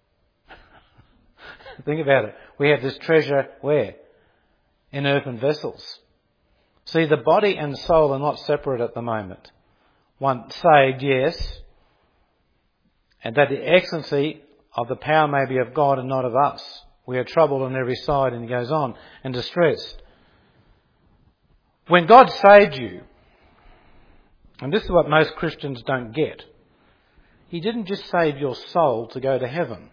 Think about it. We have this treasure where? In earthen vessels. See, the body and soul are not separate at the moment. One saved, yes, and that the excellency of the power may be of God and not of us. We are troubled on every side, and he goes on, and distressed. When God saved you, and this is what most Christians don't get, he didn't just save your soul to go to heaven.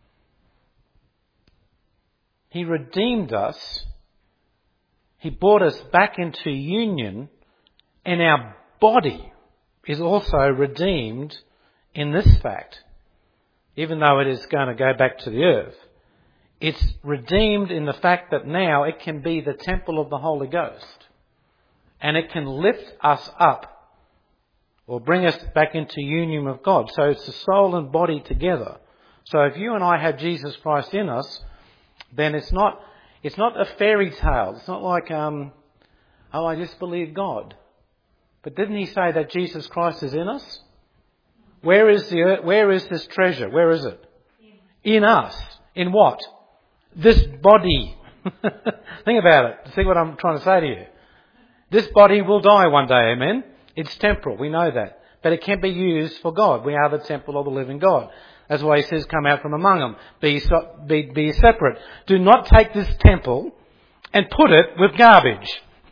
He redeemed us. He brought us back into union, and our body is also redeemed in this fact. Even though it is going to go back to the earth, it's redeemed in the fact that now it can be the temple of the Holy Ghost. And it can lift us up or bring us back into union with God. So it's the soul and body together. So if you and I have Jesus Christ in us, then it's not a fairy tale. It's not like, I just believe God. But didn't he say that Jesus Christ is in us? Where is this treasure? Where is it? In us. In what? This body. Think about it. See what I'm trying to say to you. This body will die one day, amen? It's temporal, we know that. But it can be used for God. We are the temple of the living God. That's why he says, come out from among them. Be separate. Do not take this temple and put it with garbage.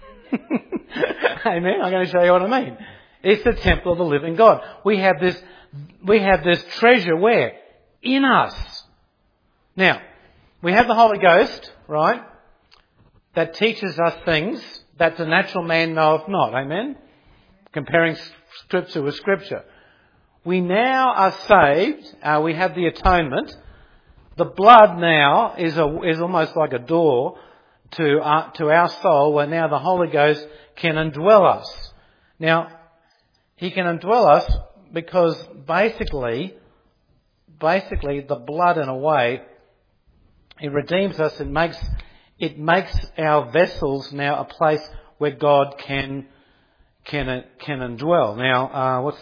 Amen? I'm going to show you what I mean. It's the temple of the living God. We have this treasure where? In us. Now, we have the Holy Ghost, right? That teaches us things that the natural man knoweth not. Amen? Comparing Scripture with Scripture. We now are saved. We have the atonement. The blood now is almost like a door to our soul, where now the Holy Ghost can indwell us. Now, he can indwell us because basically the blood, in a way, it redeems us. It makes our vessels now a place where God can indwell. Now,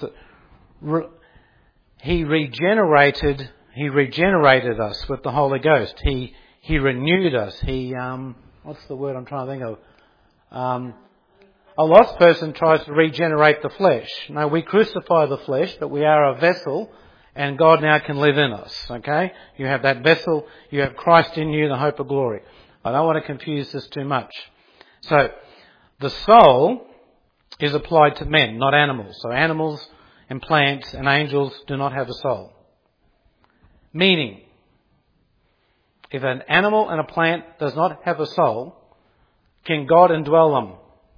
He regenerated us with the Holy Ghost. He renewed us. What's the word I'm trying to think of? A lost person tries to regenerate the flesh. No, we crucify the flesh, but we are a vessel, and God now can live in us. Okay? You have that vessel. You have Christ in you, the hope of glory. I don't want to confuse this too much. So, the soul is applied to men, not animals. So animals and plants and angels do not have a soul. Meaning, if an animal and a plant does not have a soul, can God indwell them?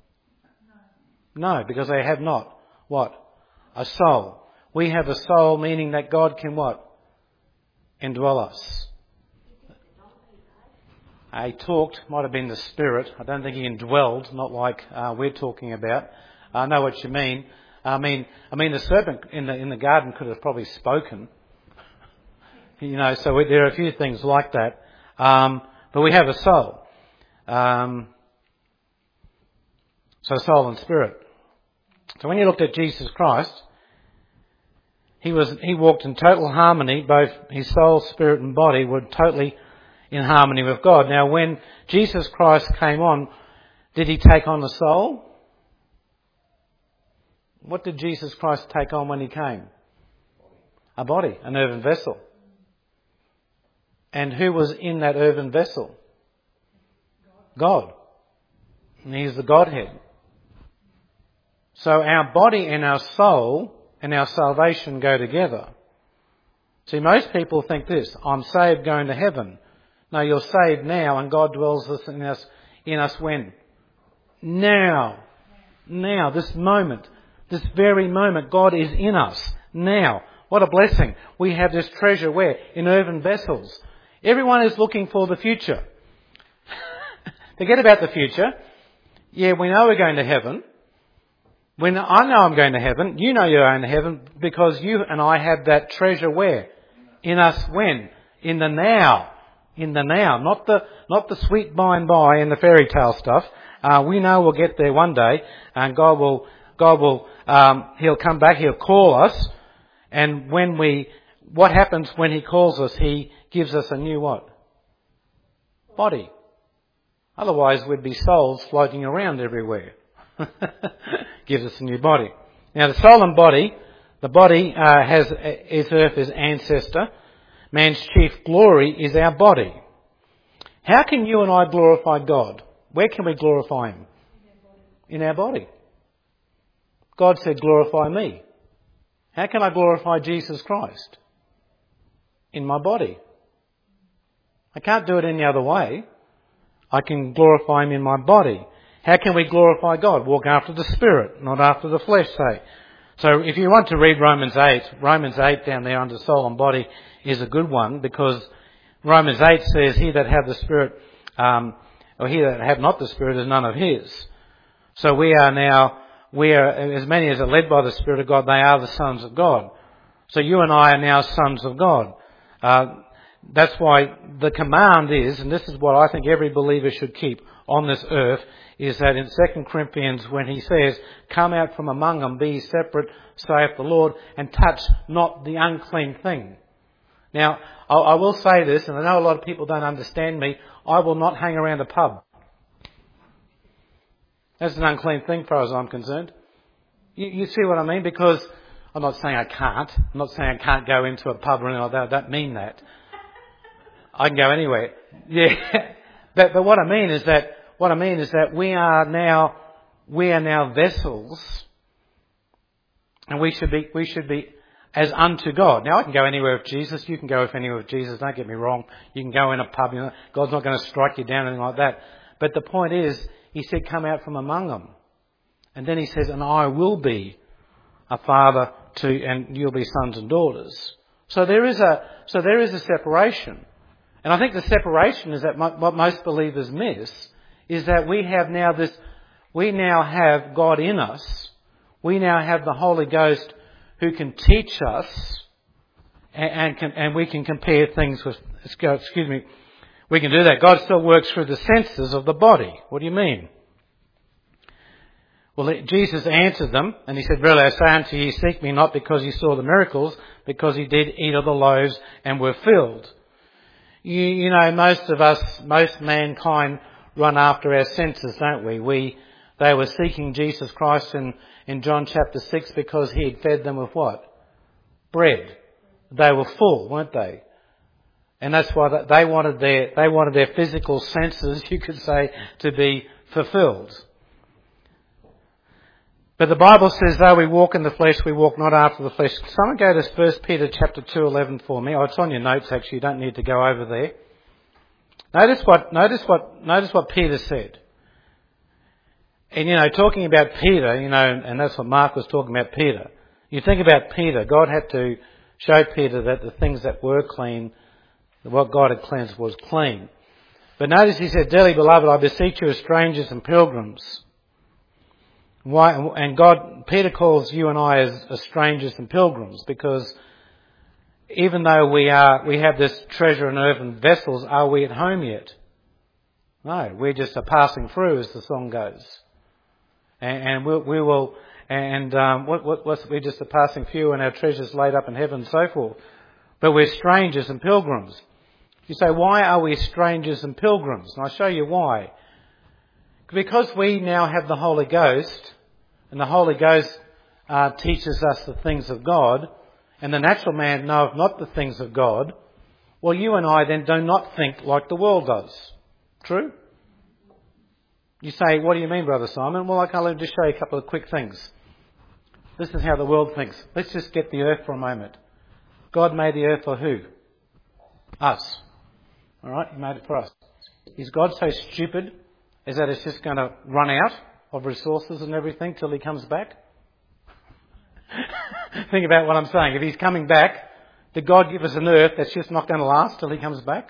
No, because they have not. What? A soul. We have a soul, meaning that God can what? Indwell us. He talked, might have been the Spirit. I don't think he indwelled, not like we're talking about. I know what you mean. I mean, the serpent in the garden could have probably spoken. You know, so there are a few things like that. But we have a soul. So soul and spirit. So when you looked at Jesus Christ, he walked in total harmony. Both his soul, spirit and body were totally in harmony with God. Now when Jesus Christ came on, did he take on the soul? What did Jesus Christ take on when he came? A body, an earthen vessel. And who was in that earthen vessel? God. And he's the Godhead. So our body and our soul and our salvation go together. See, most people think this: I'm saved, going to heaven. No, you're saved now, and God dwells in us when? Now. Now, this moment. This very moment, God is in us. Now. What a blessing. We have this treasure where? In earthen vessels. Everyone is looking for the future. Forget about the future. Yeah, we know we're going to heaven. When I know I'm going to heaven, you know you're going to heaven because you and I have that treasure where? In us when? In the now. In the now. Not the sweet by and by and the fairy tale stuff. We know we'll get there one day and God will, He'll come back, He'll call us, and what happens when He calls us? He gives us a new what? Body. Otherwise we'd be souls floating around everywhere. Gives us a new body. Now the soul and body, the body is Earth's ancestor. Man's chief glory is our body. How can you and I glorify God? Where can we glorify Him? In our body. God said, glorify me. How can I glorify Jesus Christ? In my body. I can't do it any other way. I can glorify Him in my body. How can we glorify God? Walk after the Spirit, not after the flesh, say. So if you want to read Romans 8 down there under soul and body is a good one, because Romans 8 says, he that have the Spirit, or he that have not the Spirit is none of his. So we are, as many as are led by the Spirit of God, they are the sons of God. So you and I are now sons of God. That's why the command is, and this is what I think every believer should keep on this earth, is that in 2 Corinthians when he says, come out from among them, be separate, saith the Lord, and touch not the unclean thing. Now, I will say this, and I know a lot of people don't understand me, I will not hang around a pub. That's an unclean thing, as far as I'm concerned. You see what I mean? Because I'm not saying I can't. I'm not saying I can't go into a pub or anything like that. I don't mean that. I can go anywhere. Yeah. But what I mean is that we are now vessels, and we should be as unto God. Now I can go anywhere with Jesus. You can go anywhere with Jesus. Don't get me wrong. You can go in a pub. God's not going to strike you down or anything like that. But the point is, He said, come out from among them. And then He says, and I will be a father and you'll be sons and daughters. So there is a separation. And I think the separation is that what most believers miss is that we now have God in us. We now have the Holy Ghost who can teach us and we can compare things with, we can do that. God still works through the senses of the body. What do you mean? Well, Jesus answered them, and He said, verily I say unto you, seek me not because you saw the miracles, because you did eat of the loaves and were filled. You know, most mankind run after our senses, don't we? They were seeking Jesus Christ in John chapter 6 because He had fed them with what? Bread. They were full, weren't they? And that's why they wanted their physical senses, you could say, to be fulfilled. But the Bible says, though we walk in the flesh, we walk not after the flesh. Someone go to 1 Peter chapter 2:11 for me. Oh, it's on your notes actually. You don't need to go over there. Notice what Peter said. And talking about Peter, and that's what Mark was talking about Peter. You think about Peter. God had to show Peter that the things that were clean, what God had cleansed was clean. But notice he said, dearly beloved, I beseech you as strangers and pilgrims. Why? And Peter calls you and I as strangers and pilgrims, because even though we have this treasure in earthen vessels, are we at home yet? No, we're just passing through, as the song goes. And we're just a passing few, and our treasures laid up in heaven and so forth. But we're strangers and pilgrims. You say, why are we strangers and pilgrims? And I'll show you why. Because we now have the Holy Ghost, and the Holy Ghost teaches us the things of God, and the natural man knoweth not the things of God, well, you and I then do not think like the world does. True? You say, what do you mean, Brother Simon? Well, I'll just show you a couple of quick things. This is how the world thinks. Let's just get the earth for a moment. God made the earth for who? Us. Alright, He made it for us. Is God so stupid as that it's just going to run out of resources and everything till He comes back? Think about what I'm saying. If He's coming back, did God give us an earth that's just not going to last till He comes back?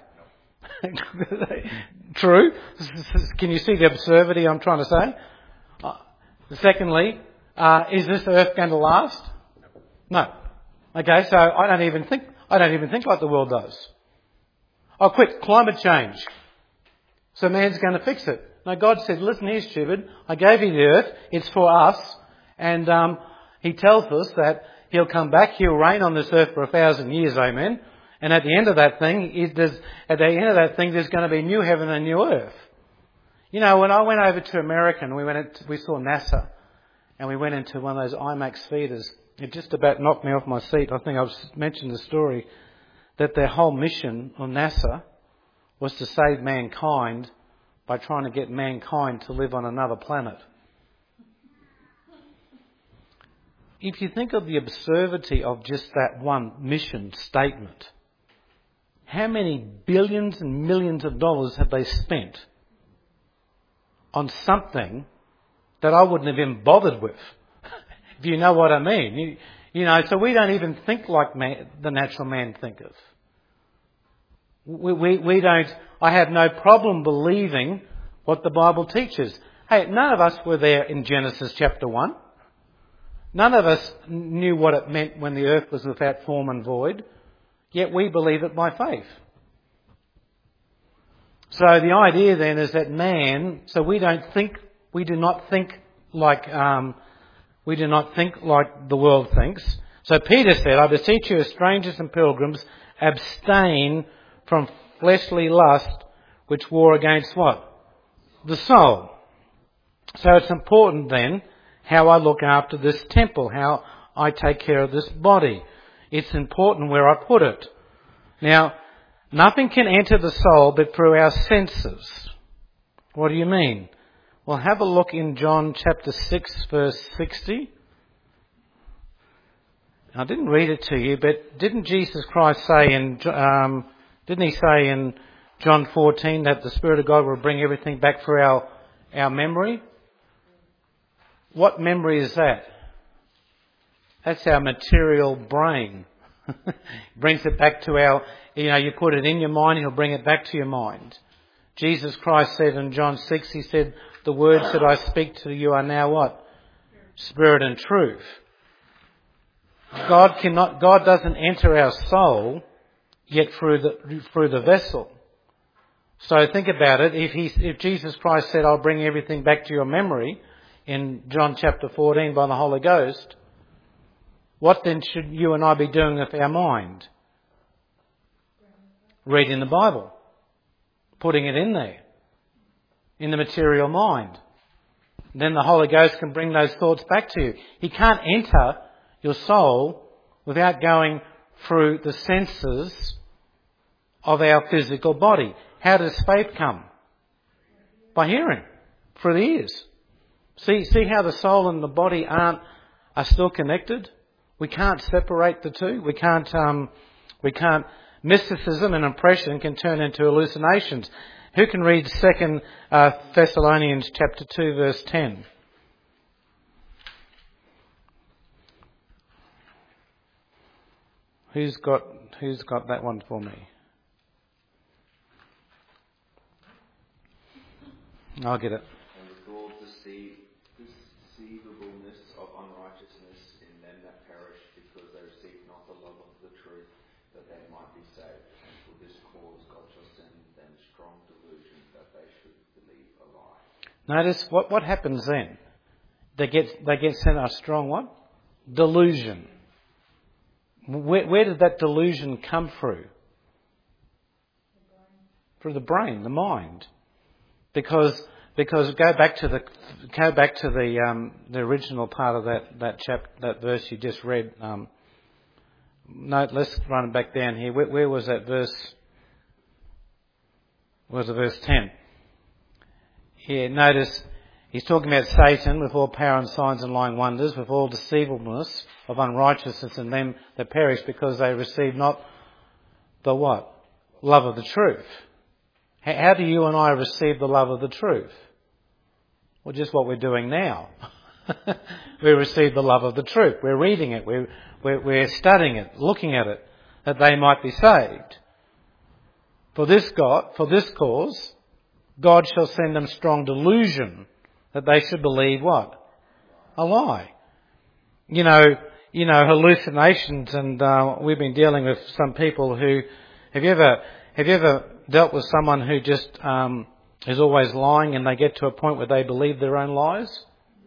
True. Can you see the absurdity I'm trying to say? Secondly, Is this earth going to last? No. Okay, so I don't even think like the world does. Oh, quick, climate change. So man's going to fix it. No, God said, listen here, stupid, I gave you the earth, it's for us, and he tells us that he'll come back, he'll reign on this earth for 1,000 years, amen. And at the end of that thing, there's going to be new heaven and new earth. You know, when I went over to America and we saw NASA, and we went into one of those IMAX theatres, it just about knocked me off my seat. I think I've mentioned the story that their whole mission of NASA was to save mankind by trying to get mankind to live on another planet. If you think of the absurdity of just that one mission statement, how many billions and millions of dollars have they spent on something that I wouldn't have been bothered with? If you know what I mean. You know, so we don't even think like the natural man thinketh. We don't. I have no problem believing what the Bible teaches. Hey, none of us were there in Genesis chapter 1. None of us knew what it meant when the earth was without form and void. Yet we believe it by faith. So the idea then is that man. So we do not think like the world thinks. So Peter said, I beseech you as strangers and pilgrims, abstain from fleshly lust, which war against what? The soul. So it's important then how I look after this temple, how I take care of this body. It's important where I put it. Now, nothing can enter the soul but through our senses. What do you mean? Well, have a look in John chapter 6, verse 60. I didn't read it to you, but didn't Jesus Christ say didn't he say in John 14 that the Spirit of God will bring everything back for our memory? What memory is that? That's our material brain. Brings it back to you put it in your mind, he'll bring it back to your mind. Jesus Christ said in John 6, he said, the words that I speak to you are now what? Spirit and truth. God doesn't enter our soul yet through the vessel. So think about it. If Jesus Christ said, I'll bring everything back to your memory in John chapter 14 by the Holy Ghost, what then should you and I be doing with our mind? Reading the Bible. Putting it in there. In the material mind. Then the Holy Ghost can bring those thoughts back to you. He can't enter your soul without going through the senses of our physical body. How does faith come? By hearing. Through the ears. See how the soul and the body are still connected? We can't separate the two. We can't. Mysticism and impression can turn into hallucinations. Who can read 2 Thessalonians chapter 2 verse 10? Who's got that one for me? I'll get it. And with all deceivableness of unrighteousness in them that perish, because they receive not the love of the truth, that they might be saved. And for this cause God shall send them strong delusion, that they should believe a lie. Notice what happens then. They get sent a strong what? Delusion. Where did that delusion come through? Through the brain, the mind. Because go back to the original part of that verse you just read. No, let's run it back down here. Where was that verse? Was it verse 10? Here, notice he's talking about Satan with all power and signs and lying wonders, with all deceivableness of unrighteousness in them that perish, because they receive not the what? Love of the truth. How do you and I receive the love of the truth? Well, just what we're doing now. We receive the love of the truth. We're reading it. We're studying it, looking at it, that they might be saved. For this cause, God shall send them strong delusion, that they should believe what? A lie. hallucinations, and we've been dealing with some people who. Have you ever dealt with someone who just is always lying, and they get to a point where they believe their own lies?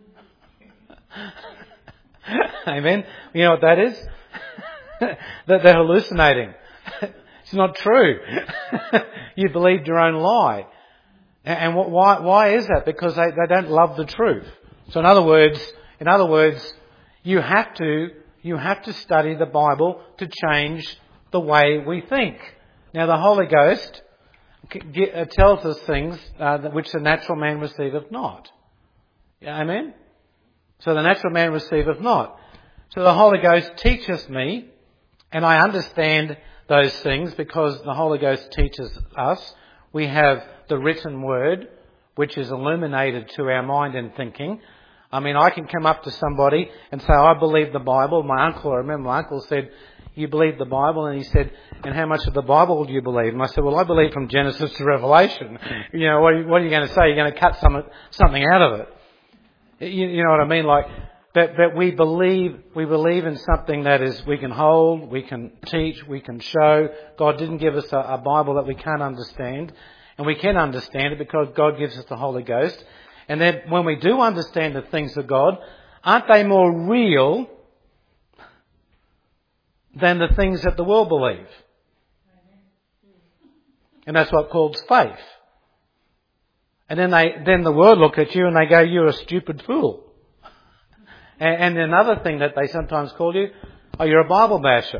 Amen. You know what that is? That they're hallucinating. It's not true. You believed your own lie. And why is that? Because they don't love the truth. So in other words, you have to study the Bible to change the way we think. Now the Holy Ghost tells us things which the natural man receiveth not. Amen? So the natural man receiveth not. So the Holy Ghost teaches me, and I understand those things because the Holy Ghost teaches us. We have the written word, which is illuminated to our mind and thinking. I mean, I can come up to somebody and say, I believe the Bible. I remember my uncle said, you believe the Bible? And he said, and how much of the Bible do you believe? And I said, well, I believe from Genesis to Revelation. What are you going to say? You're going to cut something out of it. You know what I mean? Like, that we believe in something that is we can hold, we can teach, we can show. God didn't give us a Bible that we can't understand. And we can understand it because God gives us the Holy Ghost. And then when we do understand the things of God, aren't they more real than the things that the world believe? And that's what calls faith. And then the world look at you and they go, you're a stupid fool. And another thing that they sometimes call you, you're a Bible basher.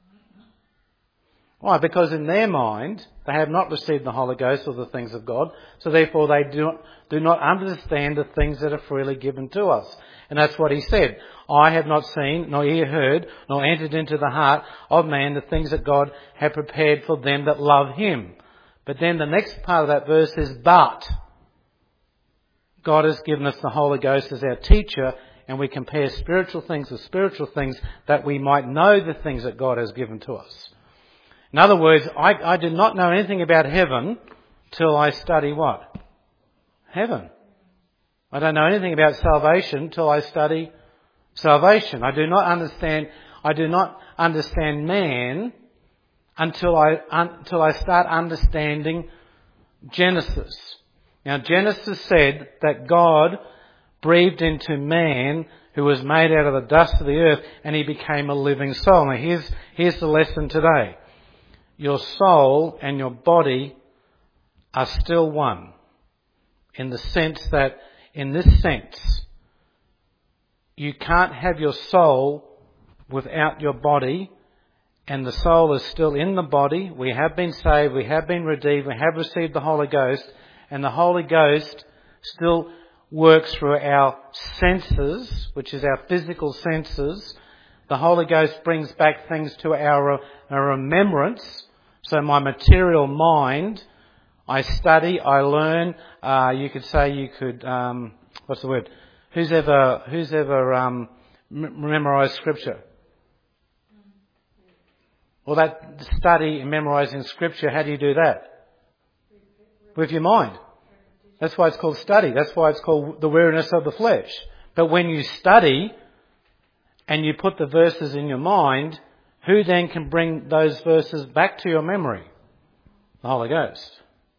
Why? Because in their mind, they have not received the Holy Ghost or the things of God, so therefore they do not understand the things that are freely given to us. And that's what he said. I have not seen, nor ear heard, nor entered into the heart of man the things that God had prepared for them that love him. But then the next part of that verse is, but God has given us the Holy Ghost as our teacher, and we compare spiritual things with spiritual things that we might know the things that God has given to us. In other words, I did not know anything about heaven till I study what? Heaven. I don't know anything about salvation till I study salvation. I do not understand man until I start understanding Genesis. Now Genesis said that God breathed into man who was made out of the dust of the earth, and he became a living soul. Now here's the lesson today. Your soul and your body are still one. In this sense, you can't have your soul without your body, and the soul is still in the body. We have been saved, we have been redeemed, we have received the Holy Ghost, and the Holy Ghost still works through our senses, which is our physical senses. The Holy Ghost brings back things to our remembrance. So my material mind, I study, I learn. What's the word? Who's ever memorised Scripture? Well, that study and memorising Scripture, how do you do that? With your mind. That's why it's called study. That's why it's called the weariness of the flesh. But when you study and you put the verses in your mind, who then can bring those verses back to your memory? The Holy Ghost.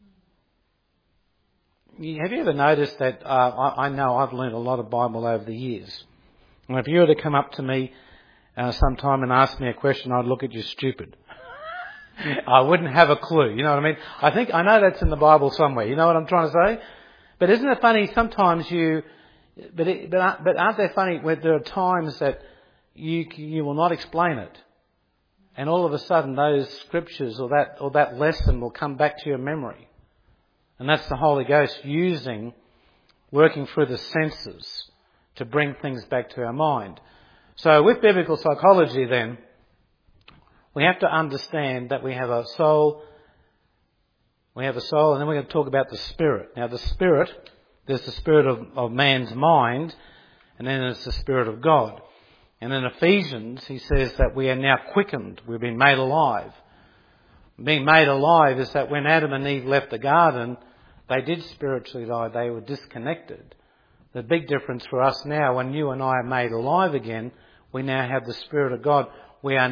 Have you ever noticed that I know I've learned a lot of Bible over the years. And if you were to come up to me sometime and ask me a question, I'd look at you stupid. I wouldn't have a clue, you know what I mean? I know that's in the Bible somewhere, you know what I'm trying to say? But isn't it funny, sometimes but aren't they funny where there are times that you will not explain it, and all of a sudden those scriptures or that lesson will come back to your memory. And that's the Holy Ghost working through the senses to bring things back to our mind. So with biblical psychology then, we have to understand that we have a soul, and then we're going to talk about the spirit. Now the spirit, there's the spirit of man's mind, and then there's the spirit of God. And in Ephesians, he says that we are now quickened, we've been made alive. Being made alive is that when Adam and Eve left the garden, they did spiritually die, they were disconnected. The big difference for us now, when you and I are made alive again, We now have the Spirit of God. We're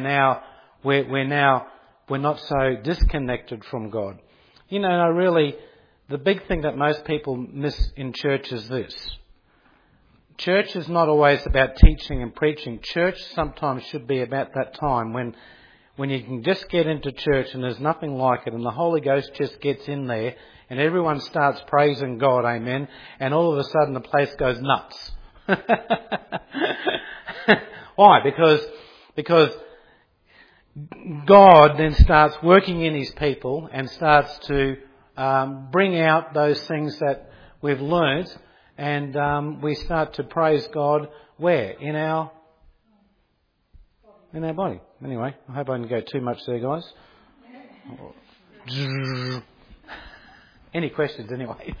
not so disconnected from God. You know, really, the big thing that most people miss in church is this. Church is not always about teaching and preaching. Church sometimes should be about that time when you can just get into church and there's nothing like it, and the Holy Ghost just gets in there and everyone starts praising God, amen, and all of a sudden the place goes nuts. Why? Because God then starts working in His people and starts to bring out those things that we've learnt, and we start to praise God where? In our body. Anyway, I hope I didn't go too much there, guys. Any questions anyway?